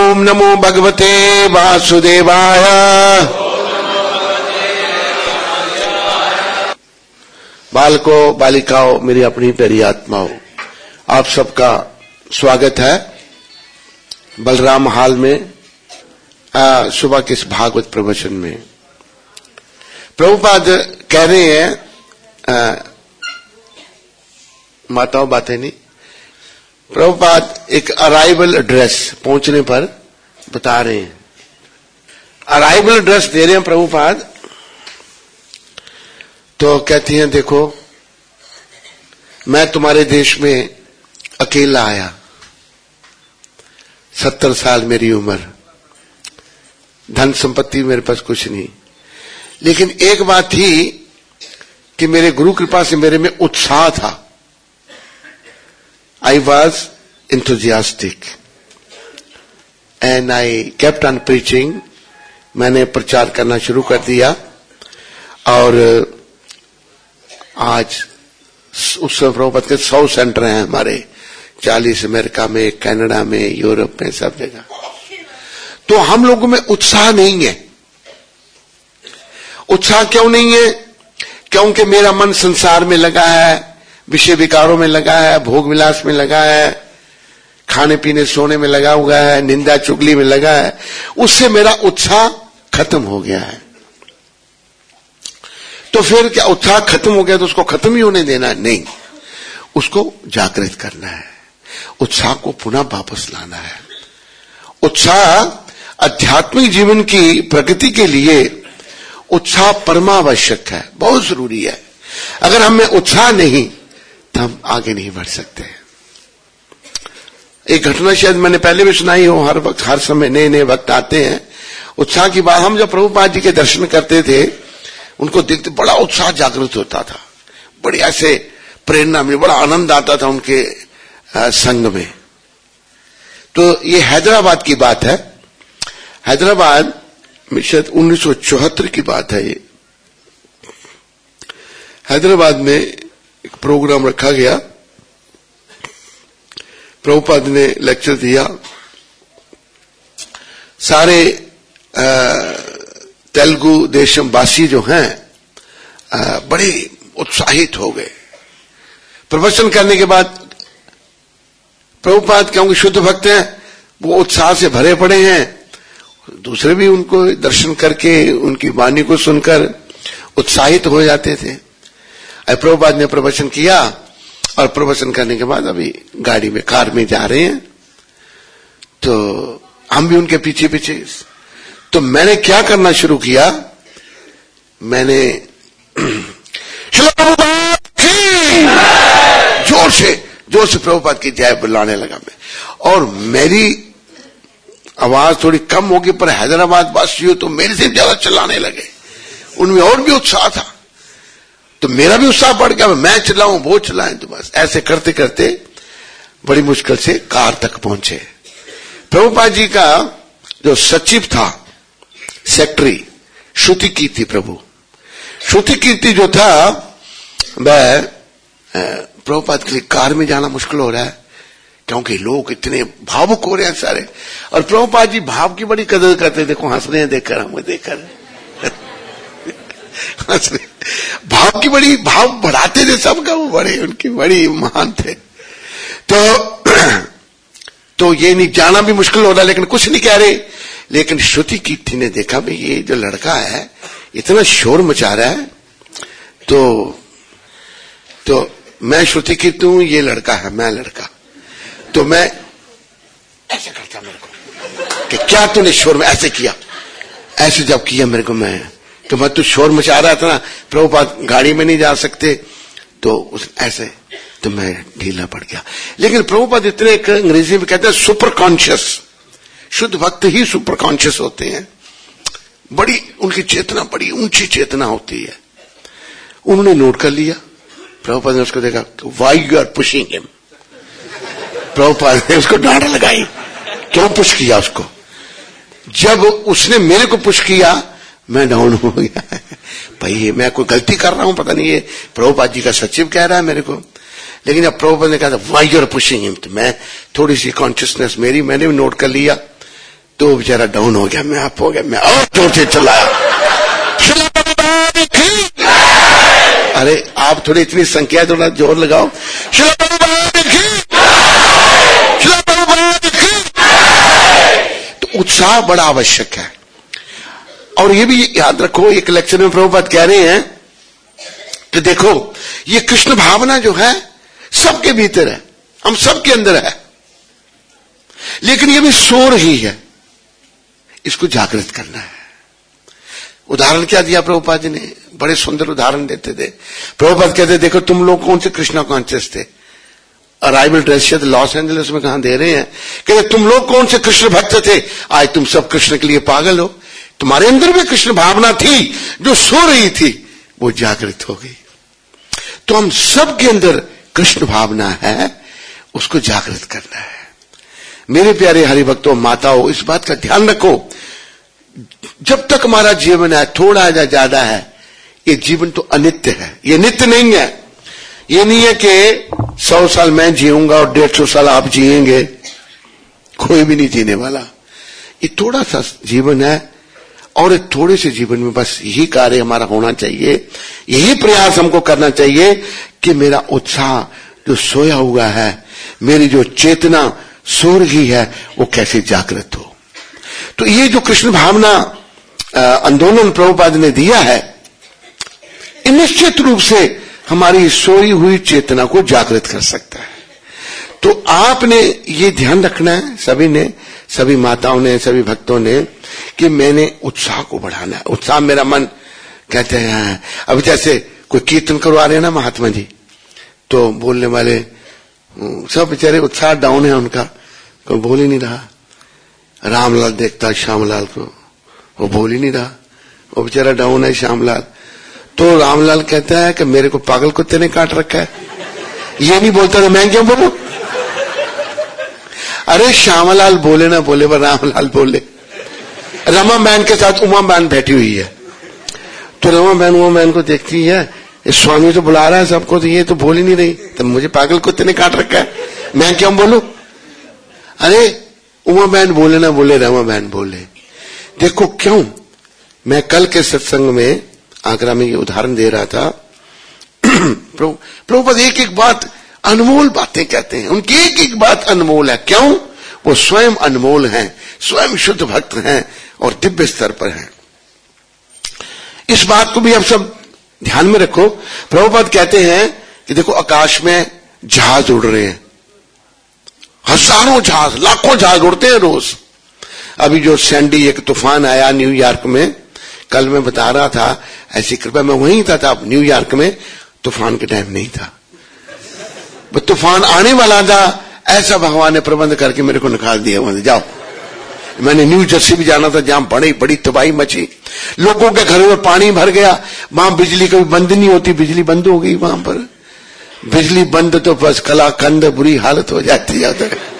ओम नमो भगवते वासुदेवाय। बालकों बालिकाओं, मेरी अपनी प्यारी आत्माओं, आप सबका स्वागत है बलराम हाल में सुबह के इस भागवत प्रवचन में। प्रभुपाद कह रहे हैं, माताओं बातें नहीं, प्रभुपाद एक अराइवल एड्रेस पहुंचने पर बता रहे हैं। अराइवल एड्रेस दे रहे हैं प्रभुपाद, तो कहती हैं देखो मैं तुम्हारे देश में अकेला आया, 70 साल मेरी उम्र, धन संपत्ति मेरे पास कुछ नहीं, लेकिन एक बात थी कि मेरे गुरु कृपा से मेरे में उत्साह था। I was enthusiastic and I kept on preaching. मैंने प्रचार करना शुरू कर दिया और आज उस प्रभुपाद के 100 सेंटर हैं हमारे, 40 अमेरिका में, कनाडा में, यूरोप में, सब जगह। तो हम लोगों में उत्साह नहीं है। उत्साह क्यों नहीं है? क्योंकि मेरा मन संसार में लगा है, विषय विकारों में लगा है, भोग विलास में लगा है, खाने पीने सोने में लगा हुआ है, निंदा चुगली में लगा है। उससे मेरा उत्साह खत्म हो गया है। तो फिर क्या उत्साह खत्म हो गया तो उसको खत्म ही होने देना? नहीं, उसको जागृत करना है, उत्साह को पुनः वापस लाना है। उत्साह आध्यात्मिक जीवन की प्रगति के लिए उत्साह परमावश्यक है, बहुत जरूरी है। अगर हमें उत्साह नहीं तो हम आगे नहीं बढ़ सकते। एक घटना शायद मैंने पहले भी सुनाई हो, हर वक्त हर समय नए नए वक्त आते हैं। उत्साह की बात, हम जब प्रभुपाद जी के दर्शन करते थे, उनको देखते बड़ा उत्साह जागृत होता था, बड़ी ऐसे प्रेरणा में, बड़ा आनंद आता था उनके संग में। तो ये हैदराबाद की बात है। हैदराबाद में शायद 1974 की बात है। ये हैदराबाद में एक प्रोग्राम रखा गया, प्रभुपाद ने लेक्चर दिया। सारे तेलुगु देशम वासी जो हैं बड़े उत्साहित हो गए। प्रवचन करने के बाद प्रभुपाद क्योंकि शुद्ध भक्त हैं, वो उत्साह से भरे पड़े हैं, दूसरे भी उनको दर्शन करके उनकी वाणी को सुनकर उत्साहित हो जाते थे। प्रभुपाद ने प्रवचन किया और प्रवचन करने के बाद अभी गाड़ी में, कार में जा रहे हैं, तो हम भी उनके पीछे पीछे। तो मैंने क्या करना शुरू किया, मैंने जोर से प्रभुपाद की जय बुलाने लगा मैं। और मेरी आवाज थोड़ी कम होगी, पर हैदराबाद वासियों तो मेरे से ज्यादा चिल्लाने लगे, उनमें और भी उत्साह था। तो मेरा भी उत्साह बढ़ गया, मैं चिल्लाऊं वो चिल्लाएं। तो बस ऐसे करते करते बड़ी मुश्किल से कार तक पहुंचे। प्रभुपाद जी का जो सचिव था, सेक्रेटरी, श्रुति कीर्ति प्रभु, श्रुति कीर्ति जो था, वह प्रभुपाद के लिए कार में जाना मुश्किल हो रहा है क्योंकि लोग इतने भावुक हो रहे हैं सारे। और प्रभुपाद जी भाव की बड़ी कदर करते, देखो हंस रहे हैं देखकर, हमें देखकर हंस रहे, भाव की बड़ी, भाव बढ़ाते थे सबका, वो बड़े उनकी बड़ी महान थे। तो ये नहीं, जाना भी मुश्किल हो रहा, लेकिन कुछ नहीं कह रहे। लेकिन श्रुति कीर्ति ने देखा भाई ये जो लड़का है इतना शोर मचा रहा है, तो मैं श्रुति कीर्ति हूं, ये लड़का है, मैं लड़का। तो मैं ऐसे करता मेरे को कि क्या तूने शोर में ऐसे किया, ऐसे जब किया मेरे को, मैं तो शोर मचा रहा था ना, प्रभुपाद गाड़ी में नहीं जा सकते, तो ऐसे, तो मैं ढीला पड़ गया। लेकिन प्रभुपाद इतने, एक अंग्रेजी में कहते हैं सुपर कॉन्शियस, शुद्ध भक्त ही सुपर कॉन्शियस होते हैं, बड़ी उनकी चेतना, बड़ी ऊंची चेतना होती है। उन्होंने नोट कर लिया, प्रभुपाद ने उसको देखा, why you are pushing him. Prabhupada ने उसको डांट लगाई, क्यों पुश किया उसको? जब उसने मेरे को पुश किया, मैं डाउन हो गया, भाई मैं कोई गलती कर रहा हूं, पता नहीं, ये प्रभुपाद जी का सचिव कह रहा है मेरे को। लेकिन जब प्रभुपाद ने कहा था why you are pushing him, तो मैं थोड़ी सी कॉन्शियसनेस मेरी, मैंने भी नोट कर लिया, तो बेचारा डाउन हो गया, मैं अप हो गया, मैं और जोर से चलाया, अरे आप थोड़ी इतनी संख्या थोड़ा जोर लगाओ, तो उत्साह बड़ा आवश्यक है। और ये भी याद रखो, एक लेक्चर में प्रभुपाद कह रहे हैं कि देखो ये कृष्ण भावना जो है सबके भीतर है, हम सबके अंदर है, लेकिन ये भी सो रही है, इसको जागृत करना है। उदाहरण क्या दिया प्रभुपाद जी ने, बड़े सुंदर उदाहरण देते थे। प्रभुपाद कहते देखो तुम लोग कौन से कृष्णा कॉन्शियस थे, अराइवल ड्रेस लॉस एंजलिस में कहां दे रहे हैं, कहते तुम लोग कौन से कृष्ण भक्त थे, आज तुम सब कृष्ण के लिए पागल हो। तुम्हारे अंदर भी कृष्ण भावना थी जो सो रही थी, वो जागृत हो गई। तो हम सब के अंदर कृष्ण भावना है, उसको जागृत करना है। मेरे प्यारे हरिभक्तों, माताओं, इस बात का ध्यान रखो, जब तक हमारा जीवन है, थोड़ा या ज्यादा है, ये जीवन तो अनित्य है, ये नित्य नहीं है। ये नहीं है कि 100 साल मैं जीऊंगा और 150 साल आप जिएंगे, कोई भी नहीं जीने वाला। ये थोड़ा सा जीवन है, और एक थोड़े से जीवन में बस यही कार्य हमारा होना चाहिए, यही प्रयास हमको करना चाहिए कि मेरा उत्साह जो सोया हुआ है, मेरी जो चेतना सो रही है, वो कैसे जागृत हो। तो ये जो कृष्ण भावना आंदोलन प्रभुपाद ने दिया है, निश्चित रूप से हमारी सोई हुई चेतना को जागृत कर सकता है। तो आपने ये ध्यान रखना है, सभी ने, सभी माताओं ने, सभी भक्तों ने, कि मैंने उत्साह को बढ़ाना है। उत्साह मेरा मन कहते हैं, अब जैसे कोई कीर्तन करवा रहे हैं ना महात्मा जी, तो बोलने वाले सब बेचारे उत्साह डाउन है उनका, कोई बोल ही नहीं रहा। रामलाल देखता है श्यामलाल को, वो बोल ही नहीं रहा, वो बेचारा डाउन है श्यामलाल। तो रामलाल कहता है कि मेरे को पागल कुत्ते ने काट रखा है, ये नहीं बोलता तो मैं क्यों बोलूं। अरे श्यामलाल बोले ना बोले, पर रामलाल बोले। रमा बहन के साथ उमा बहन बैठी हुई है, तो रमा बहन को देखती है, इस स्वामी तो बुला रहा है सबको, तो ये तो बोल ही नहीं रही, तो मुझे पागल कुत्ते ने काट रखा है, मैं क्यों बोलूं। अरे उमा बहन बोले ना बोले, रमा बहन बोले। देखो क्यों, मैं कल के सत्संग में आगरा में ये उदाहरण दे रहा था। प्रभुपाद एक एक बात, अनमोल बातें कहते हैं, उनकी एक एक बात अनमोल है। क्यों, वो स्वयं अनमोल हैं, स्वयं शुद्ध भक्त हैं और दिव्य स्तर पर हैं। इस बात को भी आप सब ध्यान में रखो। प्रभुपाद कहते हैं कि देखो आकाश में जहाज उड़ रहे हैं, हजारों जहाज, लाखों जहाज उड़ते हैं रोज। अभी जो सैंडी एक तूफान आया न्यूयॉर्क में, कल मैं बता रहा था, ऐसी कृपा मैं वहीं था न्यूयॉर्क में, तूफान के टाइम नहीं था, तूफान आने वाला था, ऐसा भगवान ने प्रबंध करके मेरे को निकाल दिया वहां से, जाओ। मैंने न्यू जर्सी भी जाना था, जहां बड़ी तबाही मची, लोगों के घरों में पानी भर गया, वहां बिजली कभी बंद नहीं होती, बिजली बंद हो गई वहां पर, बिजली बंद तो बस कलाकंद, बुरी हालत हो जाती है।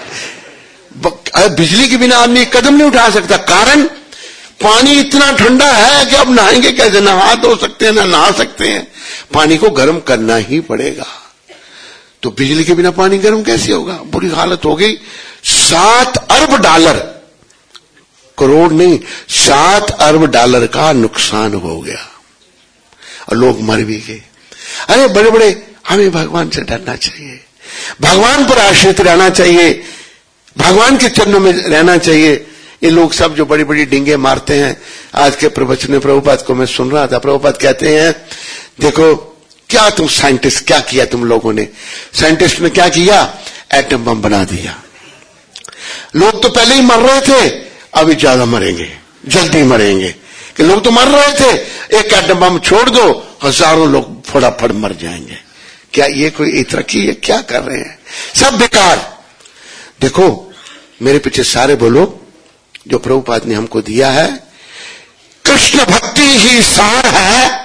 बिजली के बिना आदमी कदम नहीं उठा सकता, कारण पानी इतना ठंडा है कि अब नहाएंगे कैसे, ना हाथ धो सकते हैं ना नहा सकते हैं, पानी को गर्म करना ही पड़ेगा। तो बिजली के बिना पानी गर्म कैसे होगा, बुरी हालत हो गई। 7 अरब डॉलर, करोड़ नहीं, 7 अरब डॉलर का नुकसान हो गया और लोग मर भी गए। अरे बड़े बड़े, हमें भगवान से डरना चाहिए, भगवान पर आश्रित रहना चाहिए, भगवान के चरणों में रहना चाहिए। ये लोग सब जो बड़ी बड़ी डिंगे मारते हैं, आज के प्रवचन में प्रभुपाद को मैं सुन रहा था, प्रभुपाद कहते हैं देखो क्या तुम साइंटिस्ट, क्या किया तुम लोगों ने, साइंटिस्ट ने क्या किया, एटम बम बना दिया। लोग तो पहले ही मर रहे थे, अभी ज्यादा मरेंगे, जल्दी मरेंगे, कि लोग तो मर रहे थे, एक एटम बम छोड़ दो, हजारों लोग फटाफट मर जाएंगे। क्या ये कोई तरक्की है, क्या कर रहे हैं, सब बेकार। देखो मेरे पीछे सारे बोलो, जो प्रभुपाद ने हमको दिया है, कृष्ण भक्ति ही सार है।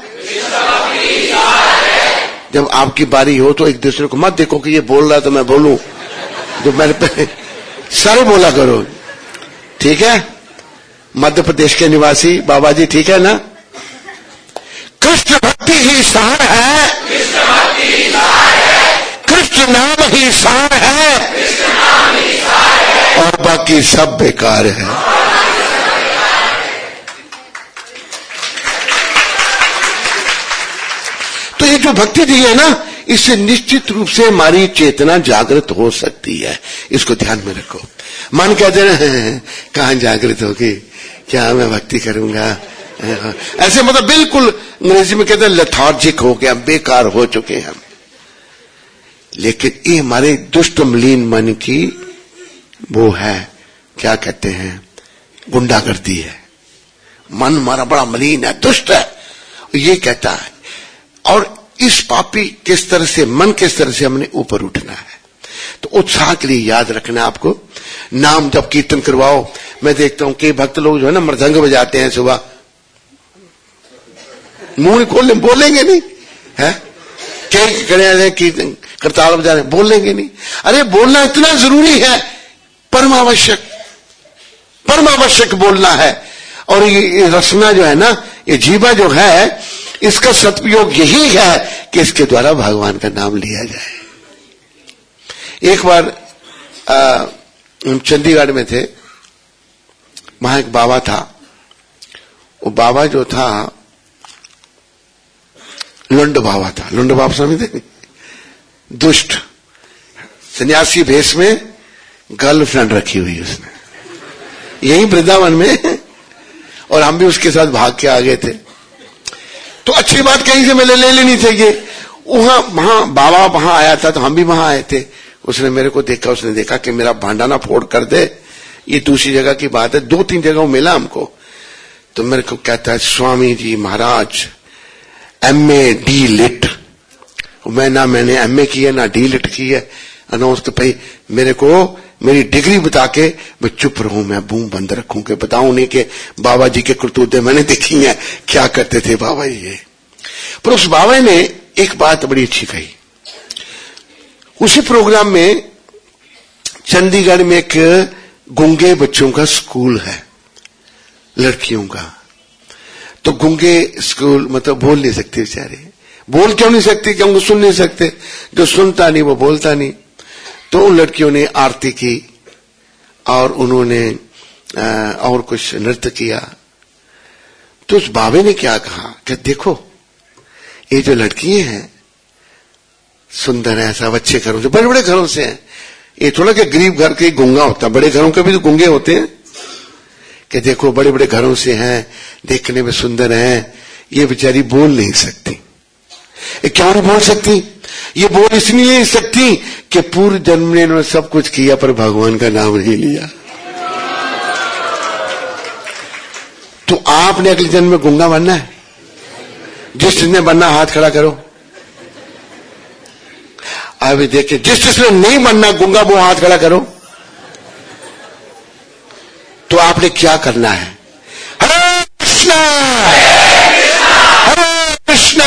जब आपकी बारी हो तो एक दूसरे को मत देखो कि ये बोल रहा है तो मैं बोलूं, जो मैंने पे सारे बोला करो, ठीक है। मध्य प्रदेश के निवासी बाबा जी, ठीक है ना। कृष्ण भक्ति ही सार है, कृष्ण नाम ही सार है, और बाकी सब बेकार है। ये जो भक्ति दी है ना, इससे निश्चित रूप से हमारी चेतना जागृत हो सकती है। इसको ध्यान में रखो। मन कहते हैं कहां जागृत होगी, क्या मैं भक्ति करूंगा, ऐसे मतलब बिल्कुल अंग्रेजी में कहते हैं लेथार्जिक हो गया, बेकार हो चुके हैं हम। लेकिन ये हमारे दुष्ट मलिन मन की वो है, क्या कहते हैं, गुंडागर्दी है। मन हमारा बड़ा मलिन है, दुष्ट है, ये कहता है। और इस पापी किस तरह से मन, किस तरह से हमने ऊपर उठना है। तो उत्साह के लिए याद रखना आपको, नाम जब कीर्तन करवाओ। मैं देखता हूं कि भक्त लोग जो है ना मृदंग बजाते हैं सुबह, मुंह खोल बोलेंगे नहीं है, कई खड़े कीर्तन करताल बजा रहे, बोलेंगे नहीं। अरे बोलना इतना जरूरी है, परमावश्यक परमावश्यक बोलना है। और ये रसना जो है ना, ये जीवा जो है, इसका सदुपयोग यही है कि इसके द्वारा भगवान का नाम लिया जाए। एक बार हम चंडीगढ़ में थे, वहां एक बाबा था। वो बाबा जो था लुंड बाबा था। लुंड बाबा समझते, दुष्ट सन्यासी भेष में, गर्लफ्रेंड रखी हुई उसने यही वृंदावन में, और हम भी उसके साथ भाग के आ गए थे। तो अच्छी बात कहीं से मैंने ले लेनी चाहिए। वहां बाबा वहां आया था, तो हम भी वहां आए थे। उसने मेरे को देखा, उसने देखा कि मेरा भांडा ना फोड़ कर दे, ये दूसरी जगह की बात है, 2-3 जगह मिला हमको। तो मेरे को कहता है, Swami ji Maharaj MA D Litt, मैंने MA की है ना D लिट की है। अनाउंस तो भाई मेरे को मेरी डिग्री बता के मैं चुप रहूं, मैं मुंह बंद रखूं, के बताऊं नहीं कि बाबा जी के करतूते मैंने देखी हैं, क्या करते थे बाबा जी। पर उस बाबा ने एक बात बड़ी अच्छी कही। उसी प्रोग्राम में चंडीगढ़ में एक गूंगे बच्चों का स्कूल है, लड़कियों का। तो गूंगे स्कूल मतलब बोल नहीं सकते बेचारे। बोल क्यों नहीं सकते? क्योंकि सुन नहीं सकते। जो सुनता नहीं वो बोलता नहीं। तो उन लड़कियों ने आरती की और उन्होंने और कुछ नृत्य किया। तो उस बाबे ने क्या कहा कि देखो ये जो लड़कियां हैं सुंदर है, सब अच्छे घरों से, बड़े बड़े घरों से हैं। ये थोड़ा कि गरीब घर के गूंगा होता, बड़े घरों के भी तो गूंगे होते हैं। कि देखो बड़े बड़े घरों से हैं, देखने में सुंदर हैं, ये बेचारी बोल नहीं सकती। ये क्यों नहीं बोल सकती? ये बोल इसलिए नहीं सकती कि पूर्व जन्म में इन्होंने सब कुछ किया पर भगवान का नाम नहीं लिया। तो आपने अगले जन्म में गूंगा बनना है? जिसने बनना हाथ खड़ा करो। अभी देखिए, जिसने नहीं बनना गूंगा वो हाथ खड़ा करो। तो आपने क्या करना है? हरे कृष्णा हरे कृष्णा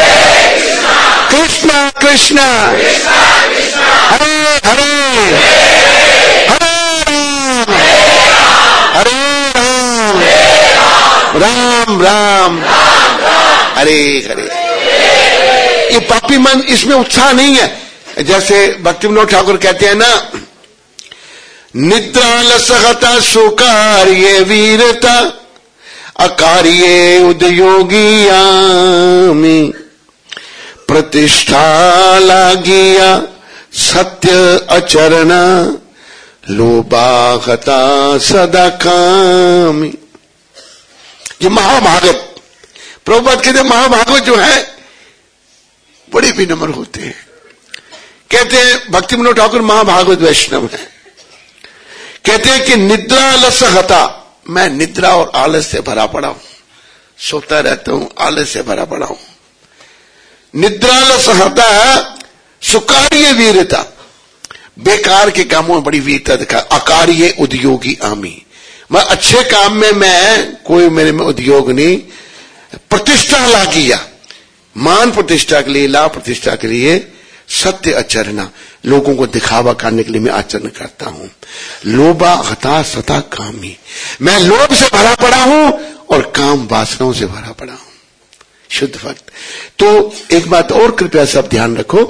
कृष्णा कृष्णा हरे हरे हरे राम राम राम हरे हरे। ये पापी मन, इसमें उत्साह नहीं है। जैसे भक्ति विनोद ठाकुर कहते हैं ना, निद्रा लसहता सुकार्ये वीरता अकार्ये उद्योगियामि प्रतिष्ठा लागिया सत्य अचरणा लोभाहता सदा कामी। ये महाभागवत, प्रभुपाद कहते महाभागवत जो है बड़े विनम्र होते हैं। कहते हैं भक्ति विनोद ठाकुर महाभागवत वैष्णव है। कहते हैं कि निद्रा लसहता, मैं निद्रा और आलस से भरा पड़ा हूं, सोता रहता हूं, आलस से भरा पड़ा हूं। निद्रा लसहता सुकार्य वीरता, बेकार के कामों में बड़ी वीरता दिखा। अकार्य उद्योगी आमी, मैं अच्छे काम में मैं कोई मेरे में उद्योग नहीं। प्रतिष्ठा ला किया, मान प्रतिष्ठा के लिए, लाभ प्रतिष्ठा के लिए सत्य आचरणा, लोगों को दिखावा करने के लिए मैं आचरण करता हूं। लोभा हता सता कामी, मैं लोभ से भरा पड़ा हूं और काम वासनाओं से भरा पड़ा हूं। शुद्ध भक्त। तो एक बात और कृपया सब ध्यान रखो,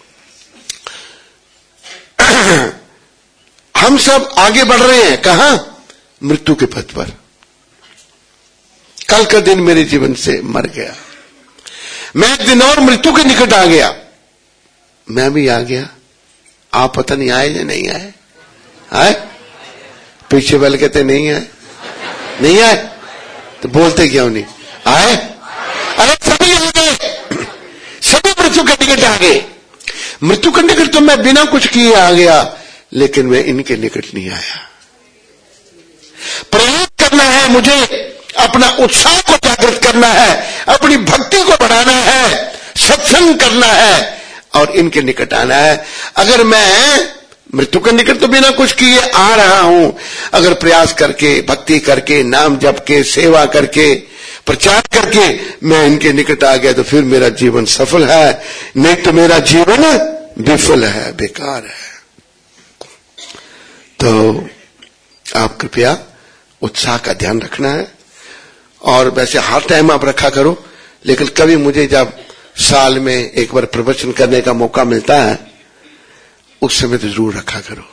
हम सब आगे बढ़ रहे हैं। कहां? मृत्यु के पथ पर। कल का दिन मेरे जीवन से मर गया। मैं एक दिन और मृत्यु के निकट आ गया, मैं भी आ गया, आप पता नहीं आए या नहीं आए? आए? पीछे वाले कहते नहीं आए, नहीं आए तो बोलते क्यों नहीं? आए? अरे सभी आ गए, सभी मृत्यु के निकट आ गए। मृत्यु के निकट तो मैं बिना कुछ किए आ गया, लेकिन मैं इनके निकट नहीं आया। प्रयास करना है मुझे, अपना उत्साह को जागृत करना है, अपनी भक्ति को बढ़ाना है, सत्संग करना है और इनके निकट आना है। अगर मैं मृत्यु के निकट तो बिना कुछ किए आ रहा हूं, अगर प्रयास करके, भक्ति करके, नाम जप के, सेवा करके, प्रचार करके मैं इनके निकट आ गया तो फिर मेरा जीवन सफल है, नहीं तो मेरा जीवन विफल है, बेकार है। तो आप कृपया उत्साह का ध्यान रखना है। और वैसे हर टाइम आप रखा करो, लेकिन कभी मुझे जब साल में एक बार प्रवचन करने का मौका मिलता है, उस समय तो जरूर रखा करो।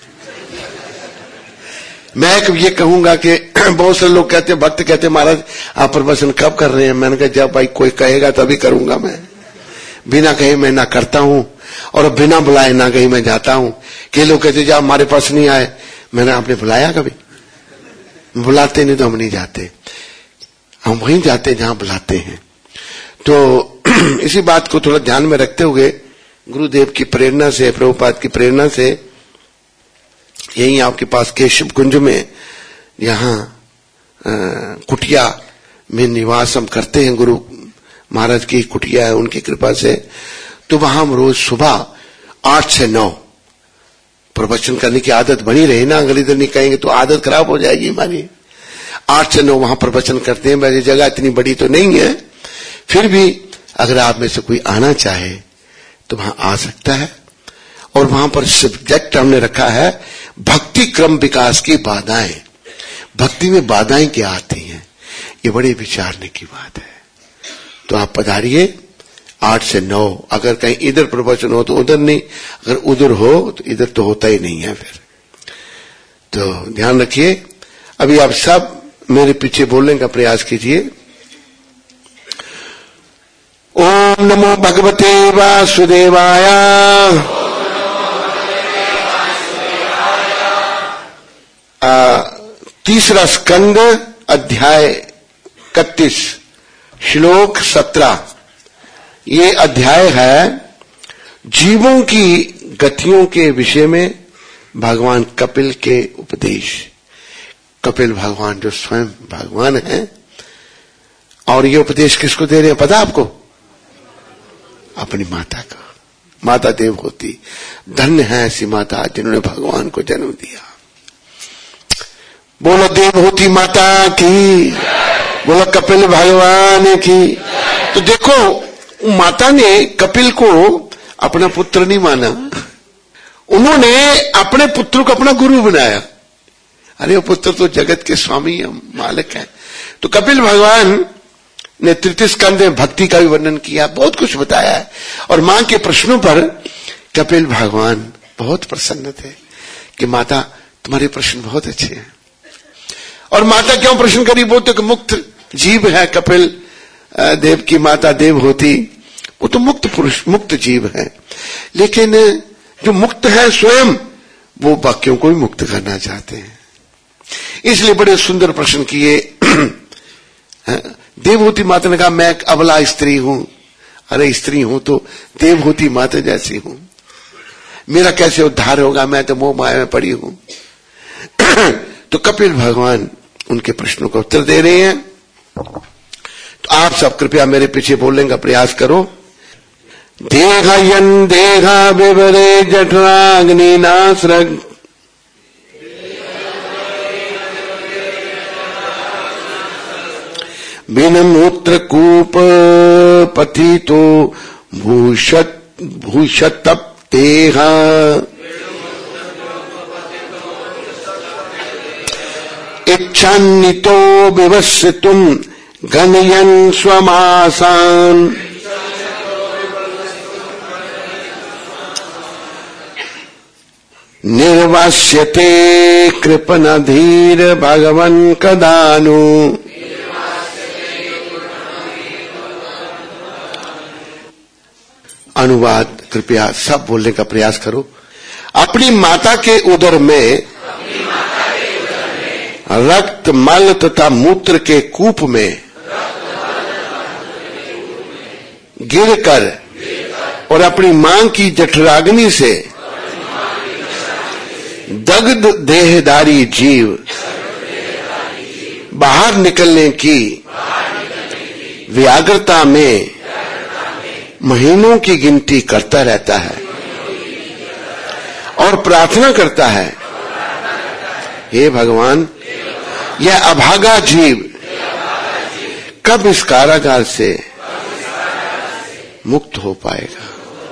मैं ये कहूंगा कि बहुत से लोग कहते, भक्त कहते, महाराज आप प्रवचन कब कर रहे हैं? मैंने कहा जब भाई कोई कहेगा तभी करूंगा। मैं बिना कहे मैं ना करता हूं और बिना बुलाए ना कहीं मैं जाता हूं। कई लोग कहते जब हमारे पास नहीं आए, मैंने आपने बुलाया कभी? बुलाते नहीं तो हम नहीं जाते, हम वहीं जाते जहां बुलाते हैं। तो इसी बात को थोड़ा ध्यान में रखते हुए, गुरुदेव की प्रेरणा से, प्रभुपाद की प्रेरणा से, यहीं आपके पास केशव कुंज में, यहाँ कुटिया में निवास हम करते हैं। गुरु महाराज की कुटिया है, उनकी कृपा से। तो वहां हम रोज सुबह 8 से 9 प्रवचन करने की आदत बनी रही ना, अगली दिन नहीं कहेंगे तो आदत खराब हो जाएगी हमारी। 8 से 9 वहां प्रवचन करते हैं। वैसे जगह इतनी बड़ी तो नहीं है, फिर भी अगर आप में से कोई आना चाहे तो वहां आ सकता है। और वहां पर सब्जेक्ट हमने रखा है भक्ति क्रम विकास की बाधाएं। भक्ति में बाधाएं क्या आती हैं, ये बड़े विचारने की बात है। तो आप पधारिए 8 से 9। अगर कहीं इधर प्रवचन हो तो उधर नहीं, अगर उधर हो तो इधर तो होता ही नहीं है फिर। तो ध्यान रखिए। अभी आप सब मेरे पीछे बोलने का प्रयास कीजिए। ओम नमो भगवते वासुदेवाय। तीसरा स्कंद, अध्याय 31, श्लोक 17। ये अध्याय है जीवों की गतियों के विषय में भगवान कपिल के उपदेश। कपिल भगवान जो स्वयं भगवान है, और ये उपदेश किसको दे रहे हैं पता आपको? अपनी माता को। माता देवहूति, धन्य है ऐसी माता जिन्होंने भगवान को जन्म दिया। बोलो देवहूति माता की, बोलो कपिल भगवान की। तो देखो, माता ने कपिल को अपना पुत्र नहीं माना, उन्होंने अपने पुत्र को अपना गुरु बनाया। अरे वो पुत्र तो जगत के स्वामी मालिक है। तो कपिल भगवान ने तृतीय स्कंद में भक्ति का भी वर्णन किया, बहुत कुछ बताया है। और मां के प्रश्नों पर कपिल भगवान बहुत प्रसन्न थे कि माता तुम्हारे प्रश्न बहुत अच्छे हैं। और माता क्यों प्रश्न करी? बोलते कि मुक्त जीव है कपिल देव की माता देवहूति, वो तो मुक्त पुरुष, मुक्त जीव है। लेकिन जो मुक्त है स्वयं, वो बाकियों को भी मुक्त करना चाहते हैं। इसलिए बड़े सुंदर प्रश्न किए। देवहूति माता ने कहा मैं एक अबला स्त्री हूं। अरे स्त्री हूं तो देवहूति माता जैसी हूं, मेरा कैसे उद्धार होगा? मैं तो मोह माया में पड़ी हूं। तो कपिल भगवान उनके प्रश्नों का उत्तर दे रहे हैं। तो आप सब कृपया मेरे पीछे बोलने का प्रयास करो। देहयन देहा विवरे जठराग्नि नासरग, बिन मूत्र कूप पतितो भूषतप देहा, इच्छान्वितो विवस्यतुम गणयन् स्वमासान्, निर्वास्यते कृपणधीर भगवन् कदानु, अनुवाद कृपया सब बोलने का प्रयास करो। अपनी माता के उदर में रक्त, मल तथा मूत्र के कूप में गिरकर और अपनी मां की जठराग्नि से दग्ध देहधारी जीव बाहर निकलने की व्याग्रता में महीनों की गिनती करता रहता है और प्रार्थना करता है, हे भगवान, यह अभागा जीव कब इस कारागार से मुक्त हो पाएगा।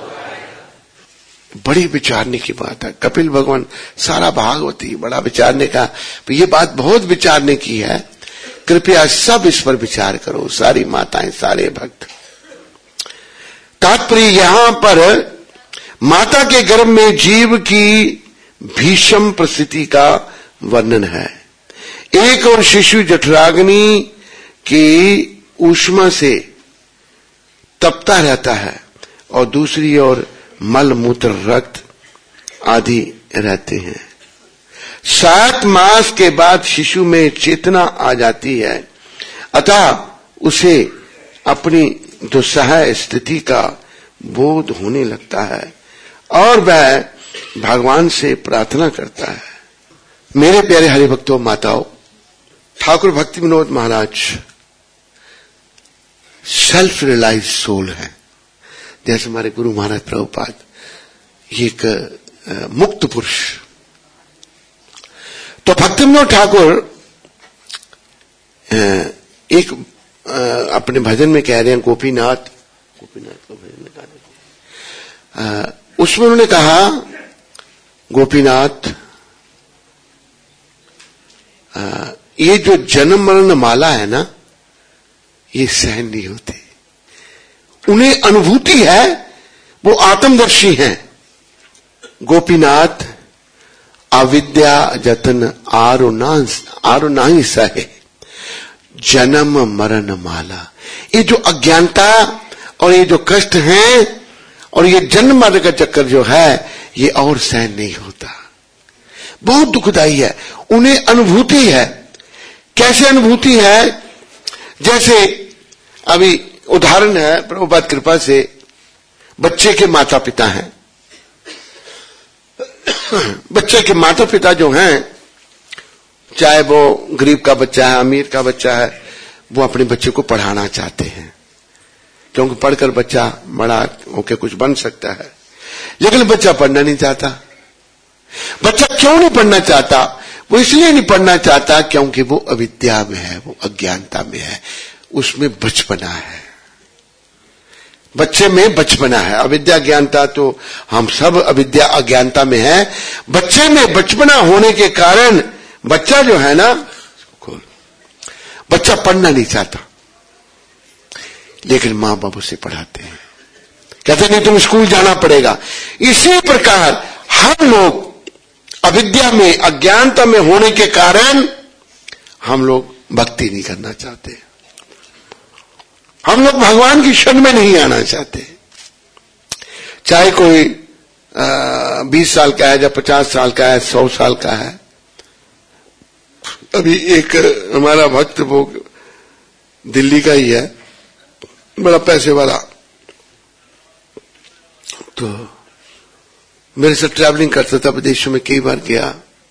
बड़ी विचारने की बात है। कपिल भगवान सारा भागवती बड़ा विचारने का, तो ये बात बहुत विचारने की है। कृपया सब इस पर विचार करो, सारी माताएं, सारे भक्त। तात्पर्य यहां पर माता के गर्भ में जीव की भीषण परिस्थिति का वर्णन है। एक और शिशु जठराग्नि की ऊष्मा से तपता रहता है और दूसरी ओर मल मूत्र रक्त आदि रहते हैं। 7 मास के बाद शिशु में चेतना आ जाती है, अतः उसे अपनी दुस्सहाय स्थिति का बोध होने लगता है और वह भगवान से प्रार्थना करता है। मेरे प्यारे हरिभक्तों, माताओं, Thakur Bhakti Vinod Maharaj self realise soul है। जैसे हमारे गुरु महाराज प्रभुपाद, ये एक मुक्त पुरुष। तो भक्ति विनोद ठाकुर एक अपने भजन में कह रहे हैं, गोपीनाथ का भजन निकाल, उसमें उन्होंने कहा, गोपीनाथ, ये जो जन्म मरण माला है ना, ये सहन नहीं होती। उन्हें अनुभूति है, वो आत्मदर्शी हैं। गोपीनाथ अविद्या जतन आरो नाही सहे जन्म मरण माला। ये जो अज्ञानता और ये जो कष्ट हैं और ये जन्म मरण का चक्कर जो है, ये और सहन नहीं होता, बहुत दुखदाई है। उन्हें अनुभूति है। कैसे अनुभूति है? जैसे अभी उदाहरण है, प्रभुपाद कृपा से बच्चे के माता पिता हैं। बच्चे के माता पिता जो हैं, चाहे वो गरीब का बच्चा है, अमीर का बच्चा है, वो अपने बच्चे को पढ़ाना चाहते हैं, क्योंकि पढ़कर बच्चा बड़ा होकर कुछ बन सकता है। लेकिन बच्चा पढ़ना नहीं चाहता। बच्चा क्यों नहीं पढ़ना चाहता? वो इसलिए नहीं पढ़ना चाहता क्योंकि वो अविद्या में है, वो अज्ञानता में है, उसमें बचपना है, बच्चे में बचपना है। अविद्या ज्ञानता तो हम सब अविद्या अज्ञानता में है। बच्चे में बचपना होने के कारण बच्चा जो है ना, बच्चा पढ़ना नहीं चाहता, लेकिन मां बाप उसे पढ़ाते हैं, कहते नहीं तुम स्कूल जाना पड़ेगा। इसी प्रकार हम लोग अविद्या में अज्ञानता में होने के कारण हम लोग भक्ति नहीं करना चाहते, हम लोग भगवान की शरण में नहीं आना चाहते। चाहे कोई 20 साल का है या 50 साल का है, 100 साल का है। अभी एक हमारा भक्त, वो दिल्ली का ही है, बड़ा पैसे वाला, तो मेरे साथ ट्रैवलिंग करता था, विदेशों में कई बार गया।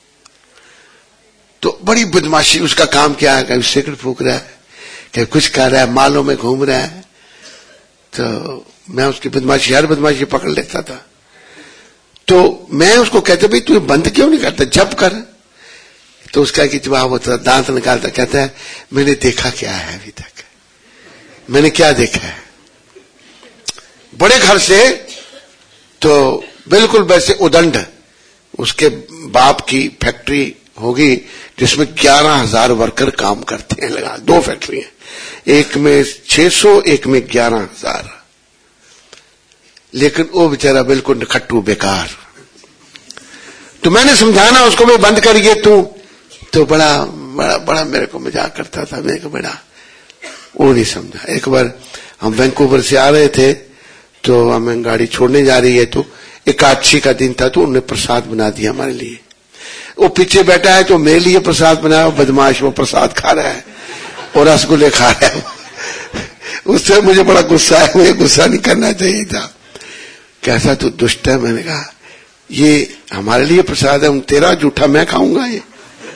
तो बड़ी बदमाशी, उसका काम क्या है, कभी सिगरेट फूंक रहा है, कभी कुछ कर रहा है, मालों में घूम रहा है। तो मैं उसकी बदमाशी, हर बदमाशी पकड़ लेता था। तो मैं उसको कहता, भाई तू बंद क्यों नहीं करता, जब कर। तो उसका कि जवाब होता, दांत निकालता, कहता है मैंने देखा क्या है अभी तक, मैंने क्या देखा है। बड़े घर से तो बिल्कुल वैसे उदंड, उसके बाप की फैक्ट्री होगी जिसमें 11,000 वर्कर काम करते हैं, लगा 2 फैक्ट्री हैं, एक में 600, एक में 11,000। लेकिन वो बेचारा बिल्कुल निखट्टू बेकार। तो मैंने समझाना उसको, भाई बंद करिए तू। तो बड़ा बड़ा बड़ा मेरे को मजाक करता था। मेरे को बड़ा वो नहीं समझा। एक बार हम वैंकूवर से आ रहे थे, तो हमें गाड़ी छोड़ने जा रही है, तो एकादशी का दिन था, तो उन्होंने प्रसाद बना दिया हमारे लिए। वो पीछे बैठा है तो मेरे लिए प्रसाद बनाया, बदमाश वो प्रसाद खा रहा है और रसगुल्ले खा रहा है। उससे मुझे बड़ा गुस्सा है, मुझे गुस्सा नहीं करना चाहिए था। कैसा तू दुष्ट है। मैंने कहा ये हमारे लिए प्रसाद है, तेरा जूठा मैं खाऊंगा ये।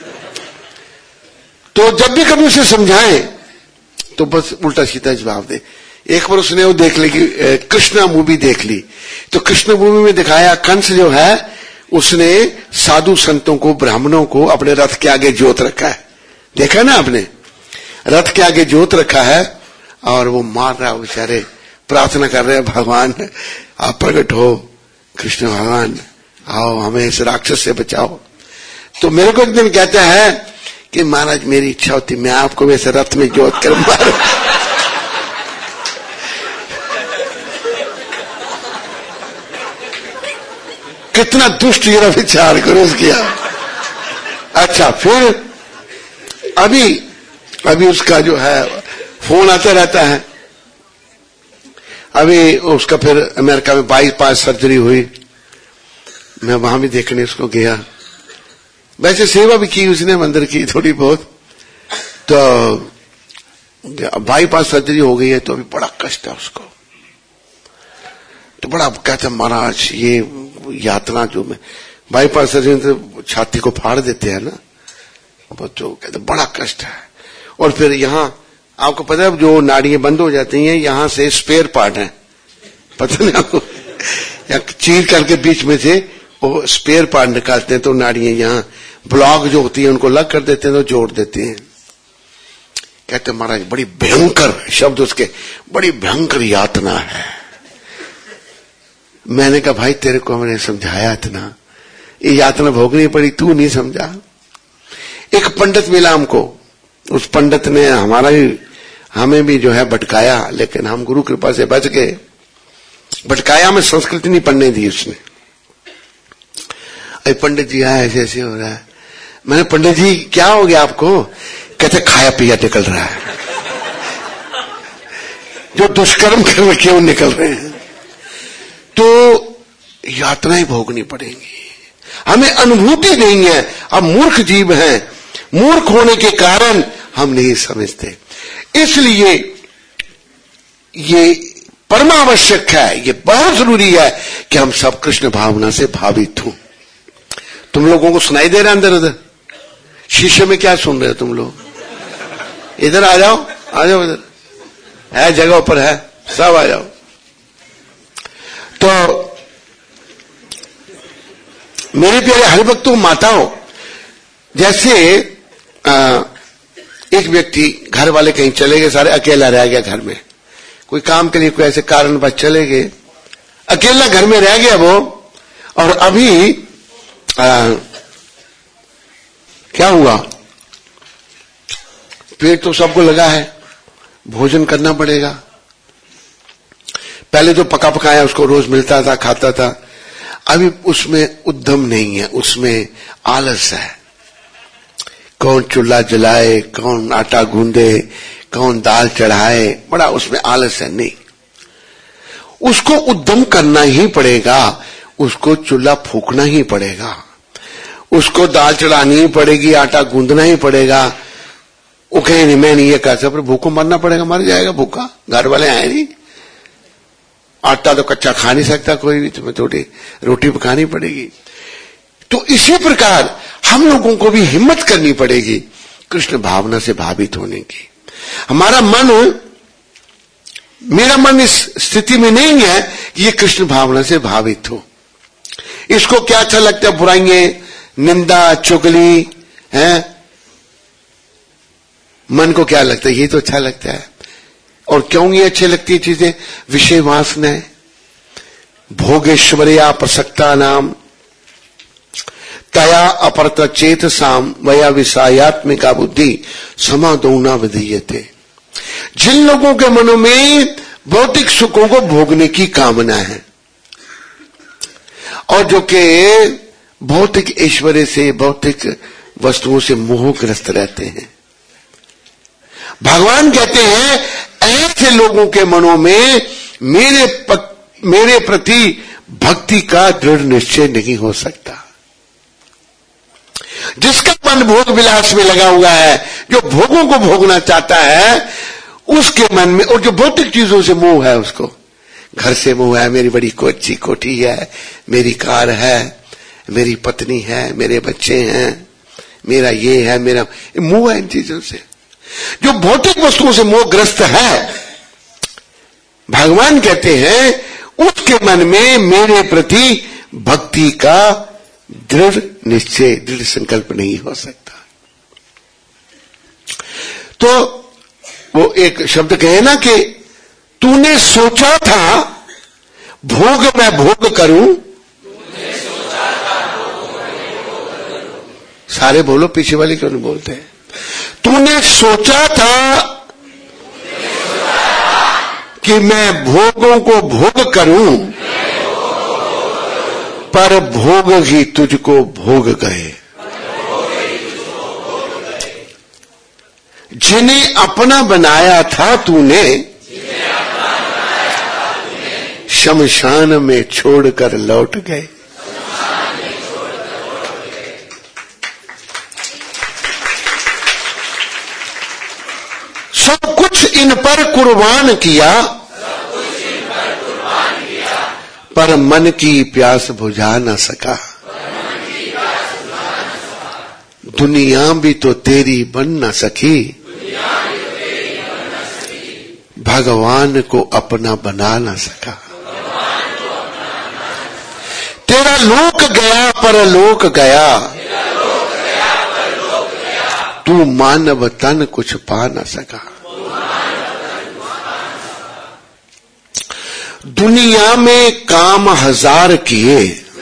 तो जब भी कभी उसे समझाएं तो बस उल्टा सीधा जवाब दे। एक बार उसने वो देख ली, कृष्णा मूवी देख ली, तो कृष्ण मूवी में दिखाया कंस जो है उसने साधु संतों को, ब्राह्मणों को अपने रथ के आगे जोत रखा है। देखा ना आपने, रथ के आगे जोत रखा है और वो मार रहा है बेचारे, प्रार्थना कर रहे हैं भगवान आप प्रकट हो, कृष्ण भगवान आओ हमें इस राक्षस से बचाओ। तो मेरे को एक दिन कहता है कि महाराज मेरी इच्छा होती मैं आपको वैसे रथ में जोत कर मारूं। कितना दुष्ट जरा विचार करो उसकी। अच्छा फिर अभी उसका जो है फोन आता रहता है। अभी उसका फिर अमेरिका में बाईपास सर्जरी हुई, मैं वहां भी देखने उसको गया। वैसे सेवा भी की उसने मंदिर की थोड़ी बहुत। तो बाईपास सर्जरी हो गई है तो अभी बड़ा कष्ट है उसको। तो बड़ा कहता महाराज ये यात्रा जो मैं बाईपास सर्जरी तो छाती को फाड़ देते हैं ना, बच्चों कहते बड़ा कष्ट है। और फिर यहाँ आपको पता है जो नाड़ियां बंद हो जाती हैं यहाँ से स्पेयर पार्ट है, पता नहीं आपको, या चीर करके बीच में से वो स्पेयर पार्ट निकालते हैं तो नाड़ियां यहाँ ब्लॉक जो होती है उनको अलग कर देते हैं तो जोड़ देते हैं। कहते महाराज बड़ी भयंकर शब्द उसके, बड़ी भयंकर यातना है। मैंने कहा भाई तेरे को हमने समझाया इतना, ये यातना भोगनी पड़ी, तू नहीं समझा। एक पंडित मिला हमको, उस पंडित ने हमें भी जो है भटकाया, लेकिन हम गुरु कृपा से बच गए। भटकाया में संस्कृत नहीं पढ़ने दी उसने। अरे पंडित जी आया ऐसे ऐसे हो रहा है। मैंने पंडित जी क्या हो गया आपको? कहते खाया पिया निकल रहा है। जो दुष्कर्म कर रखे वो निकल रहे हैं। तो यातनाएं भोगनी पड़ेंगी, हमें अनुभूति नहीं है। अब मूर्ख जीव हैं, मूर्ख होने के कारण हम नहीं समझते। इसलिए ये परमावश्यक है, ये बहुत जरूरी है कि हम सब कृष्ण भावना से भावित हों। तुम लोगों को सुनाई दे रहा है अंदर उधर? शीशे में क्या सुन रहे हो तुम लोग? इधर आ जाओ, आ जाओ, इधर है जगह पर है, सब आ जाओ। तो मेरे प्यारे हरिभक्तों माताओं, जैसे एक व्यक्ति, घर वाले कहीं चले गए, सारे अकेला रह गया घर में, कोई काम के लिए कोई ऐसे कारण बस चले गए, अकेला घर में रह गया वो। और अभी क्या हुआ, पेट तो सबको लगा है, भोजन करना पड़ेगा। पहले जो पका पकाया उसको रोज मिलता था, खाता था। अभी उसमें उद्यम नहीं है, उसमें आलस है। कौन चूल्हा जलाए, कौन आटा गूंदे, कौन दाल चढ़ाए, बड़ा उसमें आलस है। नहीं, उसको उद्यम करना ही पड़ेगा, उसको चूल्हा फूकना ही पड़ेगा, उसको दाल चढ़ानी ही पड़ेगी, आटा गूंदना ही पड़ेगा। वो कहे नहीं मैं नहीं ये कर सकता, भूखों मरना पड़ेगा, मर जाएगा भूखा, घर वाले आए नहीं। आटा तो कच्चा खा नहीं सकता कोई भी, तुम्हें थोड़ी रोटी पकानी पड़ेगी। तो इसी प्रकार हम लोगों को भी हिम्मत करनी पड़ेगी कृष्ण भावना से भावित होने की। हमारा मन, मेरा मन इस स्थिति में नहीं है कि ये कृष्ण भावना से भावित हो। इसको क्या अच्छा लगता है? बुराइयां, निंदा, चुगली है। मन को क्या लगता है? ये तो अच्छा लगता है। और क्यों ये अच्छी लगती है चीजें? विषय वासना, भोगेश्वर्या प्रसक्ता नाम तया अपरत चेतसाम वया विषयात्मिका बुद्धि समादौना विधीयते। जिन लोगों के मनों में भौतिक सुखों को भोगने की कामना है और जो के भौतिक ऐश्वर्य से, भौतिक वस्तुओं से मोहग्रस्त रहते हैं, भगवान कहते हैं ऐसे लोगों के मनों में मेरे मेरे प्रति भक्ति का दृढ़ निश्चय नहीं हो सकता। जिसका मन भोग विलास में लगा हुआ है, जो भोगों को भोगना चाहता है, उसके मन में, और जो भौतिक चीजों से मोह है, उसको घर से मोह है, मेरी बड़ी अच्छी कोठी है, मेरी कार है, मेरी पत्नी है, मेरे बच्चे हैं, मेरा ये है, मेरा मोह है इन चीजों से। जो भौतिक वस्तुओं से मोहग्रस्त है, भगवान कहते हैं उसके मन में मेरे प्रति भक्ति का दृढ़ निश्चय, दृढ़ संकल्प नहीं हो सकता। तो वो एक शब्द कहे ना कि तूने सोचा था भोग मैं भोग करूं, सारे बोलो, पीछे वाले क्यों नहीं बोलते हैं? तूने सोचा था कि मैं भोगों को भोग करूं, पर भोग ही तुझको भोग गए। जिन्हें अपना बनाया था तूने, शमशान में छोड़कर लौट गए। सब कुछ इन पर कुर्बान किया, पर मन की प्यास बुझा न सका। दुनिया भी तो तेरी बन न सकी, भगवान को अपना बना न सका। तेरा लोक गया परलोक गया, तू मानव तन कुछ पा न सका। दुनिया में काम हजार किए,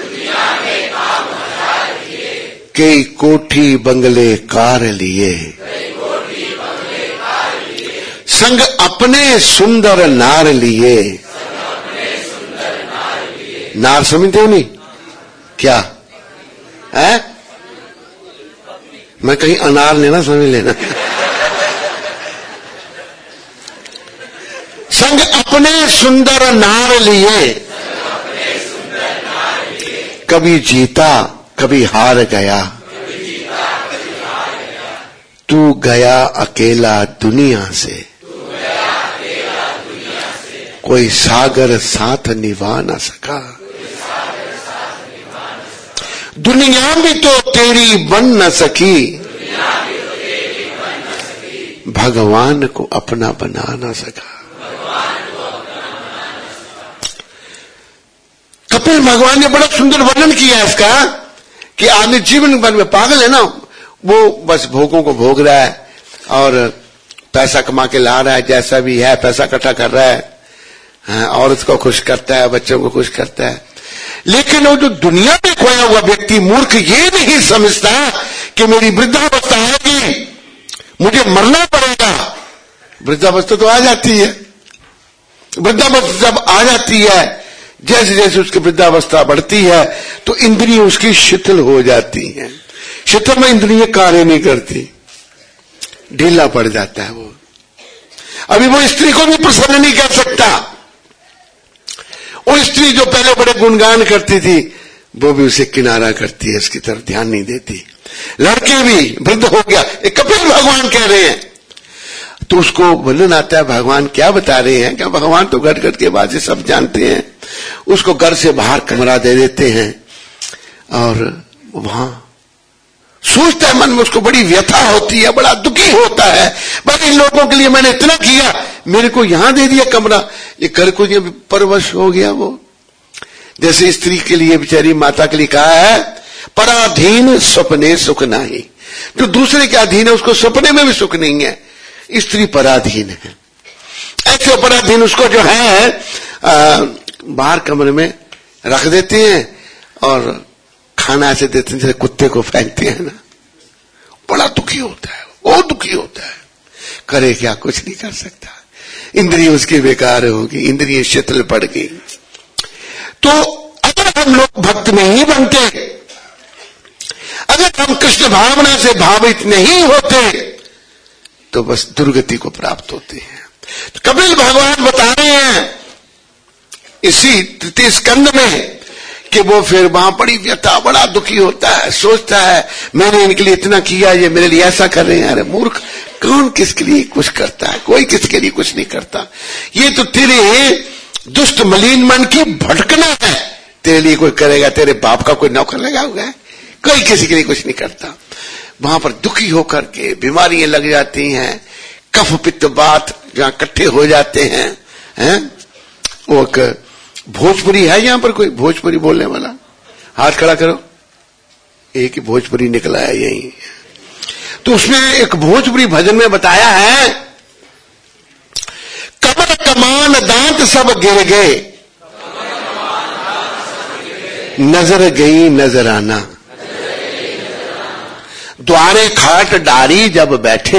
कई कोठी बंगले कार लिए, संग अपने सुंदर नार लिए। नार समझते हो नहीं क्या है? मैं कहीं अनार लेना समझ लेना। संग अपने सुंदर नार लिए, कभी जीता कभी हार गया, तू गया अकेला दुनिया से, कोई सागर साथ निभा न सका। दुनिया भी तो तेरी बन न सकी, भगवान को अपना बना न सका। कपिल भगवान ने बड़ा सुंदर वर्णन किया है इसका कि आदमी जीवन भर में पागल है ना, वो बस भोगों को भोग रहा है और पैसा कमा के ला रहा है, जैसा भी है पैसा इकट्ठा कर रहा है, औरत को खुश करता है, बच्चों को खुश करता है। लेकिन वो जो दुनिया में खोया हुआ व्यक्ति मूर्ख ये नहीं समझता कि मेरी वृद्धावस्था आएगी, मुझे मरना पड़ेगा। वृद्धावस्था तो आ जाती है, वृद्धावस्था जब आ जाती है, जैसे जैसे उसकी वृद्धावस्था बढ़ती है तो इंद्रिय उसकी शिथिल हो जाती हैं। शिथिल में इंद्रिय कार्य नहीं करती, ढीला पड़ जाता है वो। अभी वो स्त्री को भी प्रसन्न नहीं कर सकता। वो स्त्री जो पहले बड़े गुणगान करती थी वो भी उसे किनारा करती है, उसकी तरफ ध्यान नहीं देती। लड़के भी वृद्ध हो गया, एक कपिल भगवान कह रहे हैं तो उसको वर्णन आता है, भगवान क्या बता रहे हैं? क्या भगवान तो घट घट के बातें सब जानते हैं। उसको घर से बाहर कमरा दे देते हैं और वहां सोचता है मन में, उसको बड़ी व्यथा होती है, बड़ा दुखी होता है, बस इन लोगों के लिए मैंने इतना किया, मेरे को यहां दे दिया कमरा, ये कर को ये परवश हो गया वो। जैसे स्त्री के लिए, बेचारी माता के लिए कहा है, पराधीन सपने सुख नहीं। जो दूसरे के अधीन है उसको सपने में भी सुख नहीं है, स्त्री पराधीन है। ऐसे पराधीन उसको जो है बाहर कमरे में रख देते हैं और खाना ऐसे देते हैं जैसे कुत्ते को फेंकते हैं ना। बड़ा दुखी होता है, बहुत दुखी होता है, करे क्या, कुछ नहीं कर सकता। इंद्रिय उसकी बेकार होगी, इंद्रिय शिथिल पड़ गई। तो अगर हम लोग भक्त नहीं बनते, अगर हम कृष्ण भावना से भावित नहीं होते तो बस दुर्गति को प्राप्त होते हैं। तो कपिल भगवान बता रहे हैं इसी तृतीय स्कंद में कि वो फिर वहां बड़ी व्यथा, बड़ा दुखी होता है, सोचता है मैंने इनके लिए इतना किया, ये मेरे लिए ऐसा कर रहे हैं। अरे मूर्ख, कौन किसके लिए कुछ करता है? कोई किसके लिए कुछ नहीं करता। ये तो तेरे दुष्ट मलिन मन की भटकना है। तेरे लिए कोई करेगा? तेरे बाप का कोई नौकर लगा हुआ है? कोई किसी के लिए कुछ नहीं करता। वहां पर दुखी होकर के बीमारियां लग जाती हैं, कफ पित्त बात जहां इकट्ठे हो जाते हैं। वो भोजपुरी है यहां पर? कोई भोजपुरी बोलने वाला हाथ खड़ा करो। एक ही भोजपुरी निकला है यही। तो उसमें एक भोजपुरी भजन में बताया है, कमर कमान दांत सब गिर गए, नजर गई नजराना, द्वारे खाट डारी जब बैठे,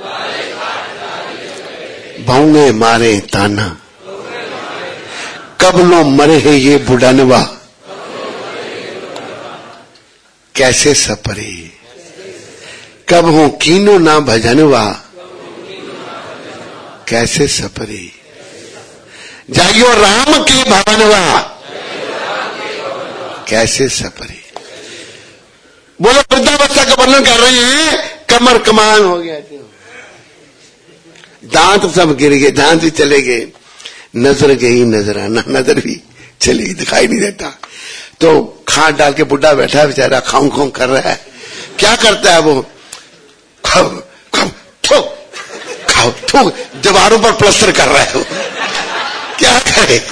भौंगे मारे ताना, कब लो मरे है ये बुढ़नवा, कैसे सपरे, कब हो कीनो ना भजनवा, कैसे सपरे, जाइयो राम के भवनवा, कैसे सपरे। बोलो वृद्धावस्था का वर्णन कर रहे हैं, कमर कमान हो गया, दांत सब गिर गए, दांत भी चले गए, नजर गई नजराना, नजर भी चली, दिखाई नहीं देता। तो खाट डाल के बुढ़ा बैठा है बेचारा, खाऊं खाऊं कर रहा है। क्या करता है वो? खाओ खाओ थो, खाओ थो, दीवारों पर प्लास्टर कर रहा है वो। क्या करे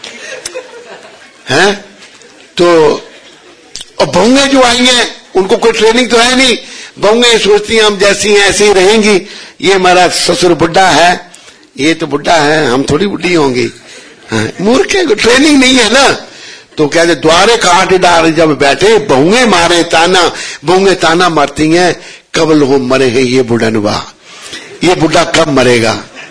हैं? तो और बहुएं जो आई हैं उनको कोई ट्रेनिंग तो है नहीं। बहुएं सोचती हैं हम जैसी हैं ऐसी ही रहेंगी। ये हमारा ससुर बुढ़ा है, ये तो बुढ़ा है, हम थोड़ी बुढ़ी होंगी। मूर्ख है, ट्रेनिंग नहीं है ना। तो कहते द्वारे काट डार जब बैठे, बहुएं मारे ताना, बहुएं ताना मारती हैं, कब लोग मरे हैं ये बुढ़नवा, ये बुढ़ा कब मरेगा।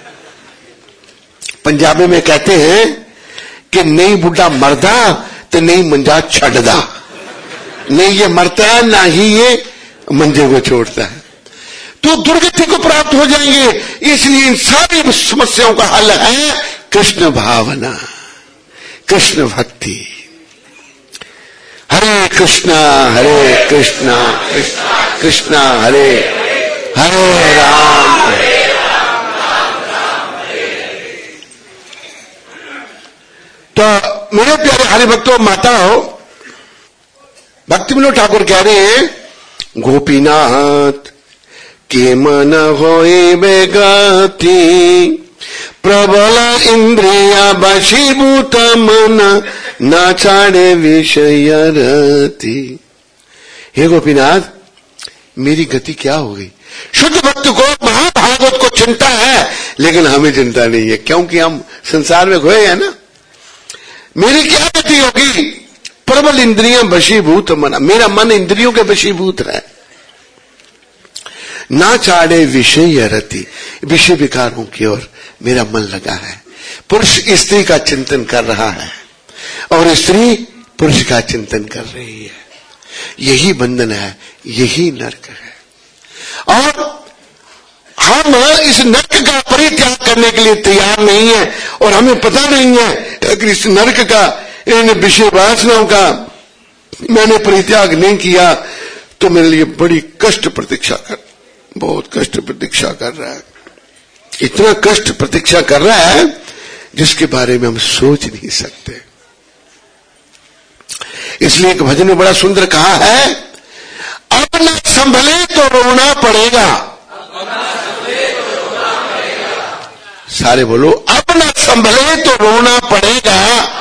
पंजाबी में कहते हैं कि नहीं बुढ़ा मरदा तो नहीं मंजा छड़दा, नहीं ये मरता है ना ही ये मंजे को छोड़ता है। तो दुर्गति को प्राप्त हो जाएंगे। इसलिए इन सारी समस्याओं का हल है कृष्ण भावना, कृष्ण भक्ति। हरे कृष्णा कृष्ण कृष्ण हरे हरे राम। तो मेरे प्यारे हरि भक्तों, माता हो, भक्ति विनोद ठाकुर कह रहे हैं, गोपीनाथ के मन होए बेगति, प्रबल इंद्रिया बशीभूत मन, न छाड़े विषय रति। हे गोपीनाथ, मेरी गति क्या हो गई? शुद्ध भक्त को, महाभागवत को चिंता है, लेकिन हमें चिंता नहीं है, क्योंकि हम संसार में खोए हैं ना। मेरी क्या गति होगी? प्रबल इंद्रियां बशीभूत मन, मेरा मन इंद्रियों के बशीभूत है। ना चाड़े विषय रति, विषय विकारों की ओर मेरा मन लगा है। पुरुष स्त्री का चिंतन कर रहा है और स्त्री पुरुष का चिंतन कर रही है। यही बंधन है, यही नरक है। और हम इस नरक का परित्याग करने के लिए तैयार नहीं है, और हमें पता नहीं है अगर इस नरक का, इन विषय वासनाओं का मैंने परित्याग नहीं किया तो मेरे लिए बड़ी कष्ट प्रतीक्षा कर, बहुत कष्ट प्रतीक्षा कर रहा है। इतना कष्ट प्रतीक्षा कर रहा है जिसके बारे में हम सोच नहीं सकते। इसलिए एक भजन में बड़ा सुंदर कहा है, अब न संभले तो रोना पड़ेगा। सारे बोलो, अब न संभले तो रोना पड़ेगा,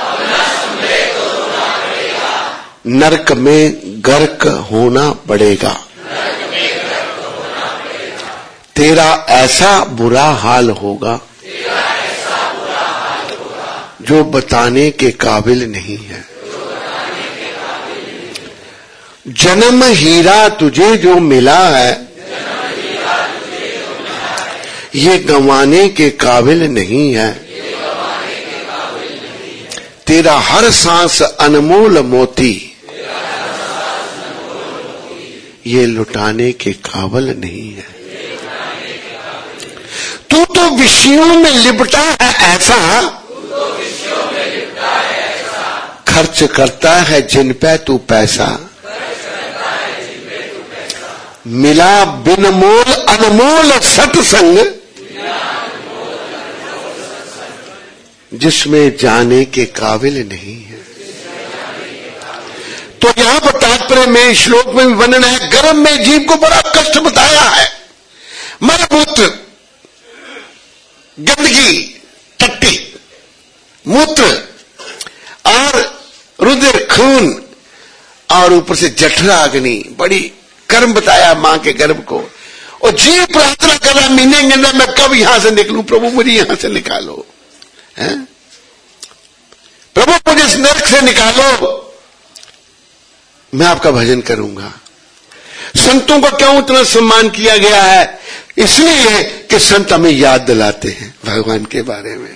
नरक में गर्क होना पड़ेगा। तेरा ऐसा बुरा हाल होगा जो बताने के काबिल नहीं है। जन्म हीरा तुझे जो मिला है, ये गंवाने के काबिल नहीं है। तेरा हर सांस अनमोल मोती, ये लुटाने के काबिल नहीं है। तू तो विषयों में लिपटा है ऐसा, खर्च करता है जिन पे तू पैसा, मिला बिन मोल अनमोल सत्संग, जिसमें जाने के काबिल नहीं है। तो यहां पर तात्पर्य में श्लोक में भी वर्णन है, गर्भ में जीव को बड़ा कष्ट बताया है। मलमूत्र, गंदगी, टट्टी, मूत्र और रुधिर, खून, और ऊपर से जठरा अग्नि, बड़ी कर्म बताया मां के गर्भ को। और जीव प्रार्थना कर रहा, महीने मैं कब यहां से निकलूं, प्रभु मुझे यहां से निकालो, है? प्रभु मुझे इस नरक से निकालो, मैं आपका भजन करूंगा। संतों को क्यों इतना सम्मान किया गया है? इसलिए कि संत हमें याद दिलाते हैं भगवान के बारे में।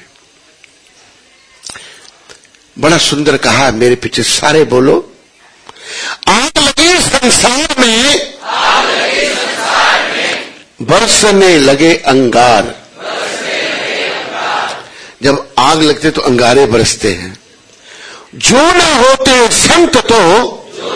बड़ा सुंदर कहा, मेरे पीछे सारे बोलो, आग लगी संसार में, बरसने लगे अंगार। जब आग लगते तो अंगारे बरसते हैं। जो ना होते संत तो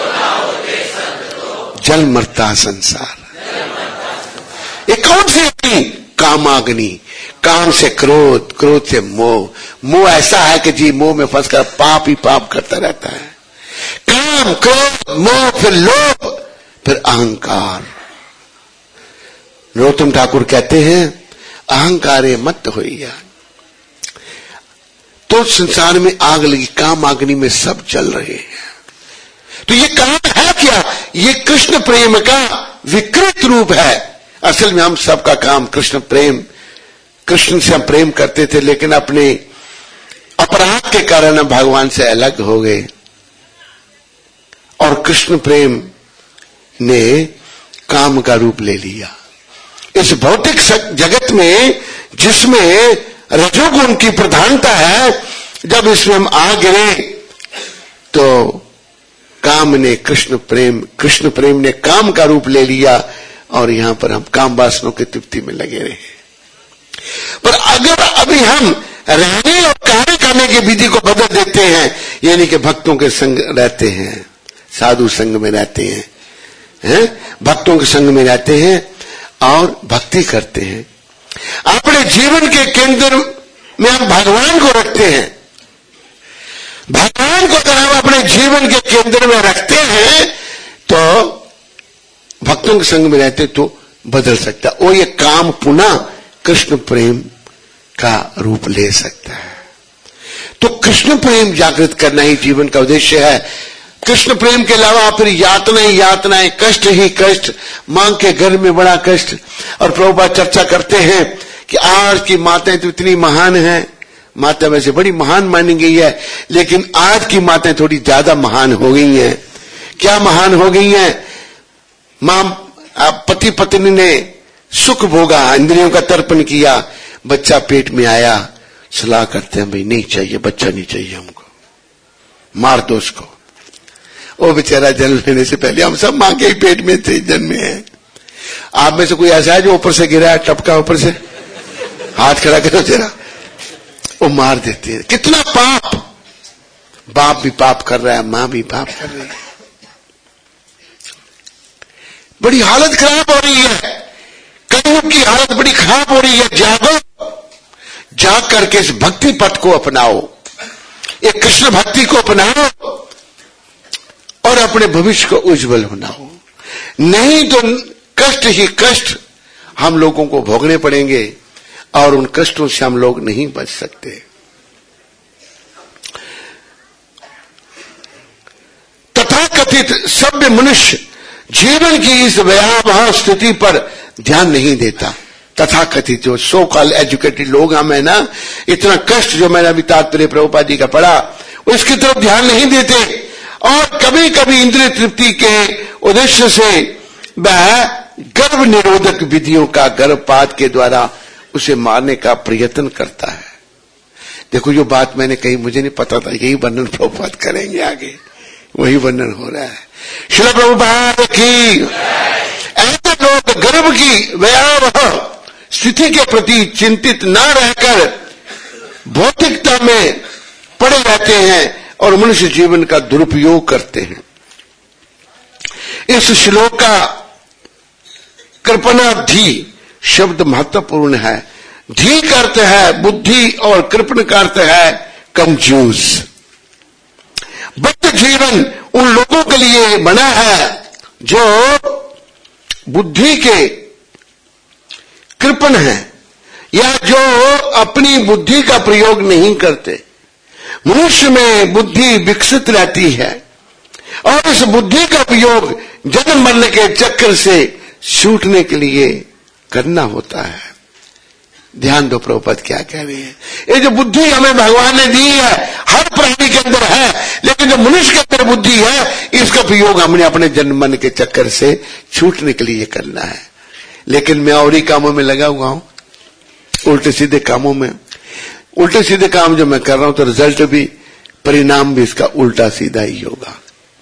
जल मरता संसार। ये कौन सी अग्नि? कामाग्नि। काम से क्रोध, क्रोध से मोह, मोह ऐसा है कि जी मोह में फंसकर पाप ही पाप करता रहता है। काम, क्रोध, मोह, फिर लोभ, फिर अहंकार। नरोत्तम ठाकुर कहते हैं, अहंकारे मत होइया। तो संसार में आग लगी, काम अग्नि में सब जल रहे हैं। तो ये काम है क्या? ये कृष्ण प्रेम का विकृत रूप है। असल में हम सबका काम कृष्ण प्रेम, कृष्ण से हम प्रेम करते थे, लेकिन अपने अपराध के कारण हम भगवान से अलग हो गए। और कृष्ण प्रेम ने काम का रूप ले लिया। इस भौतिक जगत में जिसमें रजोगुण की प्रधानता है, जब इसमें हम आ गिरे तो काम ने कृष्ण प्रेम ने काम का रूप ले लिया, और यहां पर हम काम वासनों की तृप्ति में लगे रहे। पर अगर अभी हम रहने और कार्य करने की विधि को बदल देते हैं, यानी कि भक्तों के संग रहते हैं, साधु संग में रहते हैं, भक्तों के संग में रहते हैं और भक्ति करते हैं, अपने जीवन के केंद्र में हम भगवान को रखते हैं। भगवान को अगर हम अपने जीवन के केंद्र में रखते हैं तो भक्तों के संग में रहते तो बदल सकता है। और ये काम पुनः कृष्ण प्रेम का रूप ले सकता है। तो कृष्ण प्रेम जागृत करना ही जीवन का उद्देश्य है। कृष्ण प्रेम के अलावा फिर यातनाएं यातनाएं, कष्ट ही कष्ट, मां के घर में बड़ा कष्ट। और प्रभुपाद चर्चा करते हैं कि आज की माताएं तो इतनी महान हैं, माता वैसे बड़ी महान मानी गई है, लेकिन आज की माताएं थोड़ी ज्यादा महान हो गई हैं। क्या महान हो गई हैं? मां पति पत्नी ने सुख भोगा, इंद्रियों का तर्पण किया, बच्चा पेट में आया, सलाह करते हैं भाई नहीं चाहिए, बच्चा नहीं चाहिए हमको, मार दो उसको। वो बेचारा जन्म लेने से पहले हम सब मां के ही पेट में थे, जन्मे हैं। आप में से कोई ऐसा है जो ऊपर से गिरा है, टपका ऊपर से? हाथ खड़ा करो जरा। वो मार देते हैं। कितना पाप! बाप भी पाप कर रहा है, मां भी पाप कर रही है। बड़ी हालत खराब हो रही है, कलयुग की हालत बड़ी खराब हो रही है। जागो, जाग करके इस भक्ति पथ को अपनाओ, एक कृष्ण भक्ति को अपनाओ और अपने भविष्य को उज्जवल बनाओ। नहीं तो कष्ट ही कष्ट हम लोगों को भोगने पड़ेंगे और उन कष्टों से हम लोग नहीं बच सकते। तथाकथित सभ्य मनुष्य जीवन की इस भयावह स्थिति पर ध्यान नहीं देता। तथाकथित जो सो कॉल्ड एजुकेटेड लोग हम है ना, इतना कष्ट जो मैंने अभी तात्पर्य प्रभुपाद जी का पढ़ा, उसकी तरफ ध्यान नहीं देते। और कभी कभी इंद्रिय तृप्ति के उद्देश्य से वह गर्भ निरोधक विधियों का गर्भपात के द्वारा उसे मारने का प्रयत्न करता है। देखो जो बात मैंने कही मुझे नहीं पता था, यही वर्णन प्रभुपाद करेंगे आगे, वही वर्णन हो रहा है। श्रील प्रभुपाद की। ऐसे लोग गर्भ की भयावह स्थिति के प्रति चिंतित न रहकर भौतिकता में पड़े रहते हैं और मनुष्य जीवन का दुरुपयोग करते हैं। इस श्लोक का कृपणाधि शब्द महत्वपूर्ण है। धी का अर्थ है बुद्धि और कृपण का अर्थ है कंजूस। बुद्ध जीवन उन लोगों के लिए बना है जो बुद्धि के कृपण है या जो अपनी बुद्धि का प्रयोग नहीं करते। मनुष्य में बुद्धि विकसित रहती है और इस बुद्धि का उपयोग जन्म मरने के चक्कर से छूटने के लिए करना होता है। ध्यान दो प्रभुपाद क्या कह रही है। ये जो बुद्धि हमें भगवान ने दी है हर प्राणी के अंदर है, लेकिन जो मनुष्य के अंदर बुद्धि है इसका उपयोग हमने अपने जन्म मरने के चक्कर से छूटने के लिए करना है। लेकिन मैं और ही कामों में लगा हुआ हूं, उल्टे सीधे कामों में। उल्टे सीधे काम जो मैं कर रहा हूं तो रिजल्ट भी, परिणाम भी इसका उल्टा सीधा ही होगा।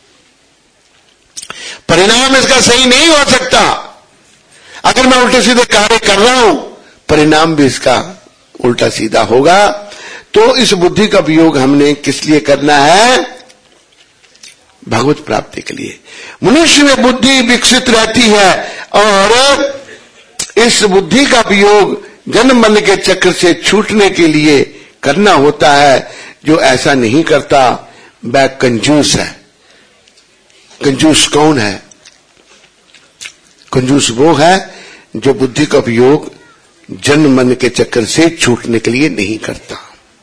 परिणाम इसका सही नहीं हो सकता। अगर मैं उल्टे सीधे कार्य कर रहा हूं परिणाम भी इसका उल्टा सीधा होगा। तो इस बुद्धि का उपयोग हमने किस लिए करना है? भगवत प्राप्ति के लिए। मनुष्य में बुद्धि विकसित रहती है और इस बुद्धि का उपयोग जन्म मरने के चक्र से छूटने के लिए करना होता है। जो ऐसा नहीं करता वह कंजूस है। कंजूस कौन है? कंजूस वो है जो बुद्धि का उपयोग जन्म मरने के चक्कर से छूटने के लिए नहीं करता।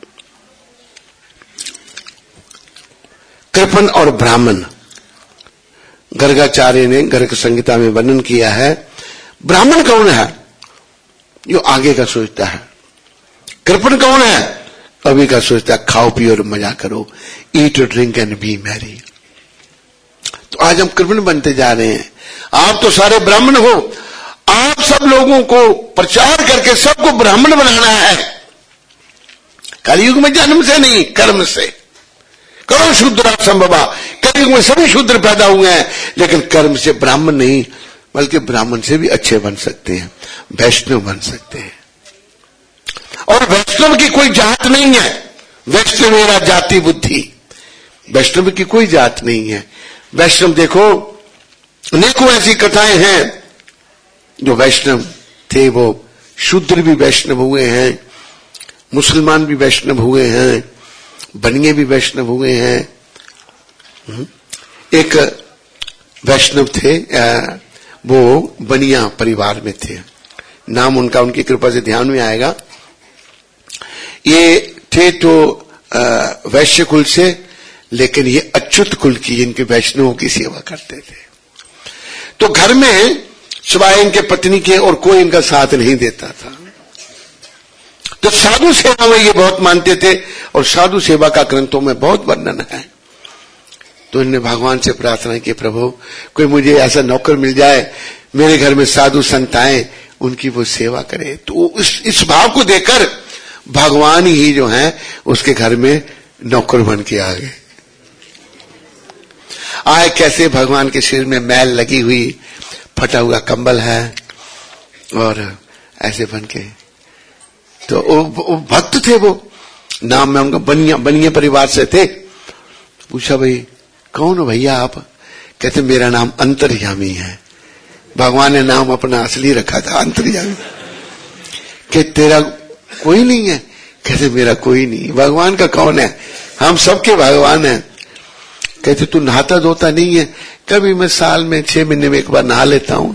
कृपण और ब्राह्मण, गर्गाचार्य ने गर्ग संहिता में वर्णन किया है। ब्राह्मण कौन है? जो आगे का सोचता है। कृपण कौन है? अभी का सोचता है, खाओ पियो और मजा करो, eat drink and be merry. तो आज हम कृपण बनते जा रहे हैं। आप तो सारे ब्राह्मण हो, आप सब लोगों को प्रचार करके सबको ब्राह्मण बनाना है। कलयुग में जन्म से नहीं, कर्म से। करो शूद्र संभवा, कलयुग में सभी शूद्र पैदा हुए हैं, लेकिन कर्म से ब्राह्मण नहीं, बल्कि ब्राह्मण से भी अच्छे बन सकते हैं, वैष्णव बन सकते हैं। और वैष्णव की कोई जात नहीं है। वैष्णव मेरा जाति बुद्धि, वैष्णव की कोई जात नहीं है। वैष्णव देखो, अनेकों ऐसी कथाएं हैं जो वैष्णव थे, वो शूद्र भी वैष्णव हुए हैं, मुसलमान भी वैष्णव हुए हैं, बनिए भी वैष्णव हुए हैं। एक वैष्णव थे, वो बनिया परिवार में थे, नाम उनका उनकी कृपा से ध्यान में आएगा। ये थे तो वैश्य कुल से, लेकिन ये अच्युत कुल की, इनके वैष्णवों की सेवा करते थे। तो घर में सिवाय इनके पत्नी के और कोई इनका साथ नहीं देता था। तो साधु सेवा में ये बहुत मानते थे और साधु सेवा का ग्रंथों में बहुत वर्णन है। तो इन्होंने भगवान से प्रार्थना की, प्रभु कोई मुझे ऐसा नौकर मिल जाए, मेरे घर में साधु संत आए, उनकी वो सेवा करे। तो इस भाव को देखकर भगवान ही जो है उसके घर में नौकर बन के आ गए। आए कैसे? भगवान के सिर में मैल लगी हुई, फटा हुआ कंबल है और ऐसे बन के। तो वो भक्त थे, वो नाम में उनका बनिया परिवार से थे। पूछा, भाई कौन हो भैया आप? कहते मेरा नाम अंतर्यामी है। भगवान ने नाम अपना असली रखा था, अंतर्यामी। कि तेरा कोई नहीं है? कहते मेरा कोई नहीं। भगवान का कौन है? हम सबके भगवान हैं। कहते तू नहाता धोता नहीं है? कभी मैं साल में 6 महीने में एक बार नहा लेता हूं।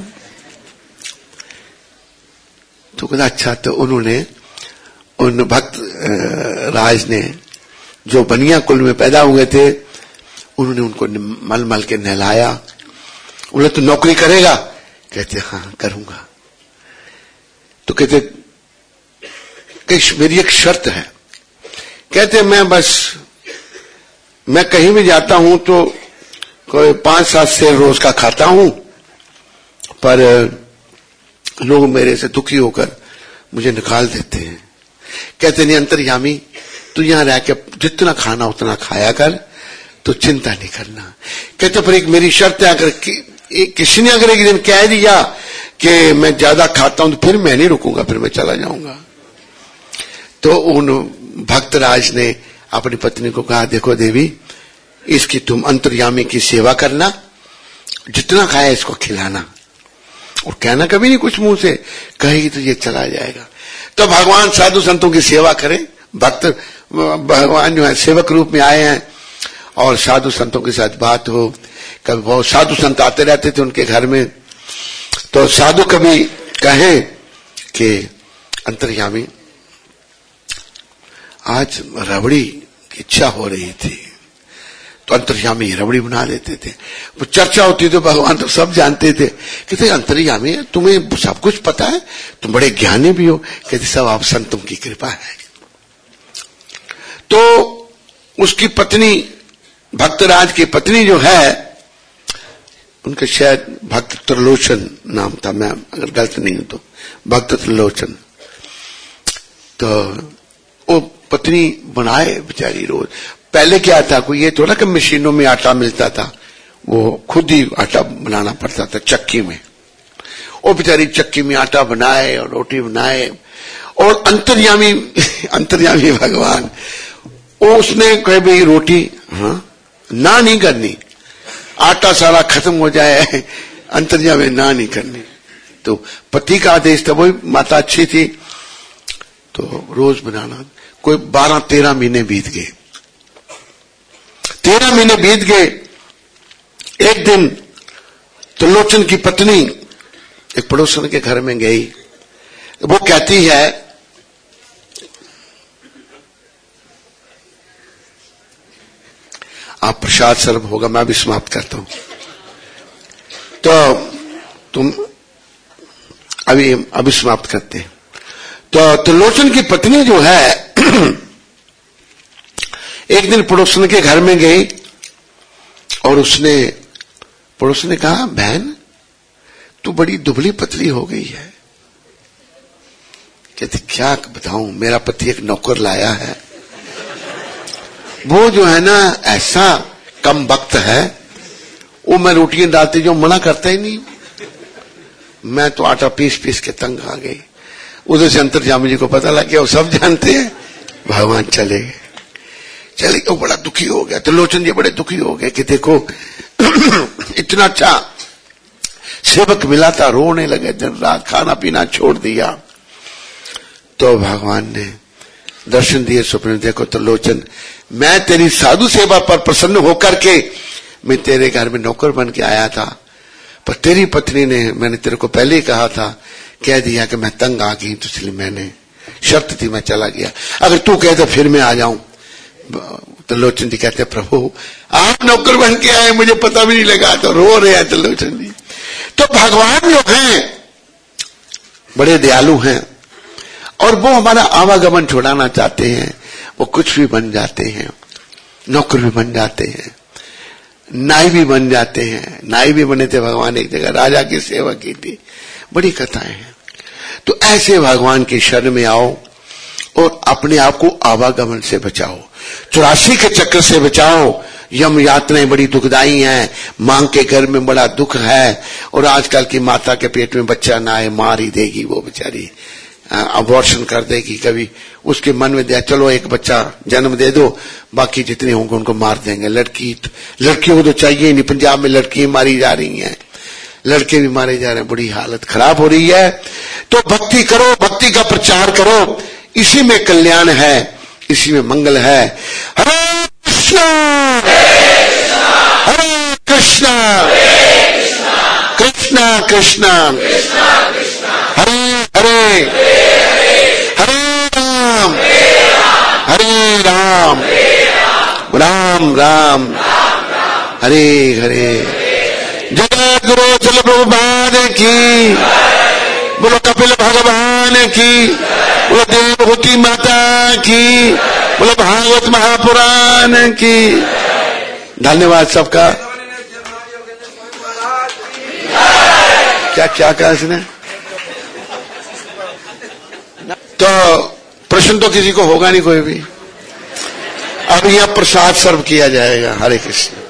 तो कहता अच्छा। तो उन्होंने, उन भक्त राज ने, जो बनिया कुल में पैदा हुए थे, उन्होंने उनको मल मल के नहलाया। बोले तू नौकरी करेगा? कहते हाँ करूंगा। तो कहते कि मेरी एक शर्त है। कहते मैं कहीं भी जाता हूं तो कोई 5-7 सेर रोज का खाता हूं, पर लोग मेरे से दुखी होकर मुझे निकाल देते हैं। कहते नहीं अंतर्यामी, तू यहां रह के जितना खाना उतना खाया कर, तो चिंता नहीं करना। कहते पर एक मेरी शर्त है, अगर किसी ने अगर एक दिन कह दिया कि मैं ज्यादा खाता हूं तो फिर मैं नहीं रुकूंगा, फिर मैं चला जाऊंगा। तो उन भक्तराज ने अपनी पत्नी को कहा, देखो देवी इसकी तुम अंतर्यामी की सेवा करना, जितना खाए इसको खिलाना, और कहना कभी नहीं कुछ मुंह से, कहेगी तो ये चला जाएगा। तो भगवान साधु संतों की सेवा करें। भक्त भगवान जो है सेवक रूप में आए हैं, और साधु संतों के साथ बात हो। कभी बहुत साधु संत आते रहते थे उनके घर में, तो साधु कभी कहे कि अंतर्यामी आज रबड़ी की इच्छा हो रही थी, तो अंतर्यामी रबड़ी बना देते थे। वो चर्चा होती तो भगवान तो सब जानते थे। कहते अंतर्यामी तुम्हें सब कुछ पता है, तुम बड़े ज्ञानी भी हो। कहते सब आप संतों की कृपा है। तो उसकी पत्नी, भक्तराज की पत्नी जो है, उनका शायद भक्त त्रिलोचन नाम था, मैं अगर गलत नहीं हूं तो भक्त त्रिलोचन। तो वो पत्नी बनाए बेचारी रोज। पहले क्या था, कोई ये थोड़ा कि मशीनों में आटा मिलता था, वो खुद ही आटा बनाना पड़ता था चक्की में। वो बेचारी चक्की में आटा बनाए और रोटी बनाए। और अंतर्यामी भगवान, वो उसने कहे भाई रोटी ना नहीं करनी, आटा सारा खत्म हो जाए, अंतर्यामी ना नहीं करनी। तो पति का आदेश था, वही माता अच्छी थी तो रोज बनाना। कोई 12-13 महीने बीत गए। 13 महीने बीत गए। एक दिन त्रिलोचन की पत्नी एक पड़ोसन के घर में गई। वो कहती है आप प्रसाद सर्व होगा, मैं भी समाप्त करता हूं। तो तुम अभी समाप्त करते हैं। तो त्रिलोचन की पत्नी जो है एक दिन पड़ोसन के घर में गई, और पड़ोसन ने कहा बहन तू बड़ी दुबली पतली हो गई है। कहती क्या बताऊं, मेरा पति एक नौकर लाया है, वो जो है ना ऐसा कम वक्त है, वो मैं रोटियां डालती जो मना करता ही नहीं। मैं तो आटा पीस पीस के तंग आ गई। उधर से अंतर्यामी जी को पता लग गया, वो सब जानते हैं। भगवान चले गए। वो बड़ा दुखी हो गया। तो लोचन जी बड़े दुखी हो गए कि देखो इतना अच्छा सेवक मिला था, रोने लगे, दिन रात खाना पीना छोड़ दिया। तो भगवान ने दर्शन दिए स्वप्न। देखो तो लोचन, मैं तेरी साधु सेवा पर प्रसन्न होकर के मैं तेरे घर में नौकर बन के आया था, पर तेरी पत्नी ने, मैंने तेरे को पहले ही कहा था, कह दिया कि मैं तंग आ गई, तो इसलिए मैंने शर्त थी मैं चला गया। अगर तू कहे तो फिर मैं आ जाऊं। तो लोचन जी कहते प्रभु आप नौकर बन के आए, मुझे पता भी नहीं लगा। तो रो रहे हैं त्रिलोचन जी। तो भगवान जो हैं बड़े दयालु हैं, और वो हमारा आवागमन छुड़ाना चाहते हैं। वो कुछ भी बन जाते हैं, नौकर भी बन जाते हैं, नाई भी बन जाते हैं। नाई भी बने थे भगवान, एक जगह राजा की सेवा की थी। बड़ी कथाएं हैं। तो ऐसे भगवान की शरण में आओ और अपने आप को आवागमन से बचाओ, 84 के चक्र से बचाओ। यम यातनाएं बड़ी दुखदाई हैं, मांग के घर में बड़ा दुख है, और आजकल की माता के पेट में बच्चा ना आए मार ही देगी वो बेचारी, अबॉर्शन कर देगी। कभी उसके मन में दिया चलो एक बच्चा जन्म दे दो, बाकी जितने होंगे उनको मार देंगे। लड़कियों को तो चाहिए नहीं, पंजाब में लड़कियां मारी जा रही हैं, लड़के भी मारे जा रहे हैं, बड़ी हालत खराब हो रही है। तो भक्ति करो, भक्ति का प्रचार करो, इसी में कल्याण है, इसी में मंगल है। हरे कृष्णा हरे कृष्णा कृष्णा कृष्णा हरे हरे हरे राम राम राम हरे हरे। जय गुरु चल प्रभुपाद की, बोलो कपिल भगवान की, बोलो देवहूति माता की, बोलो भागवत महापुराण की। धन्यवाद सबका। क्या क्या कहा इसने? तो प्रश्न तो किसी को होगा नहीं कोई भी। अब यह प्रसाद सर्व किया जाएगा। हरे कृष्ण।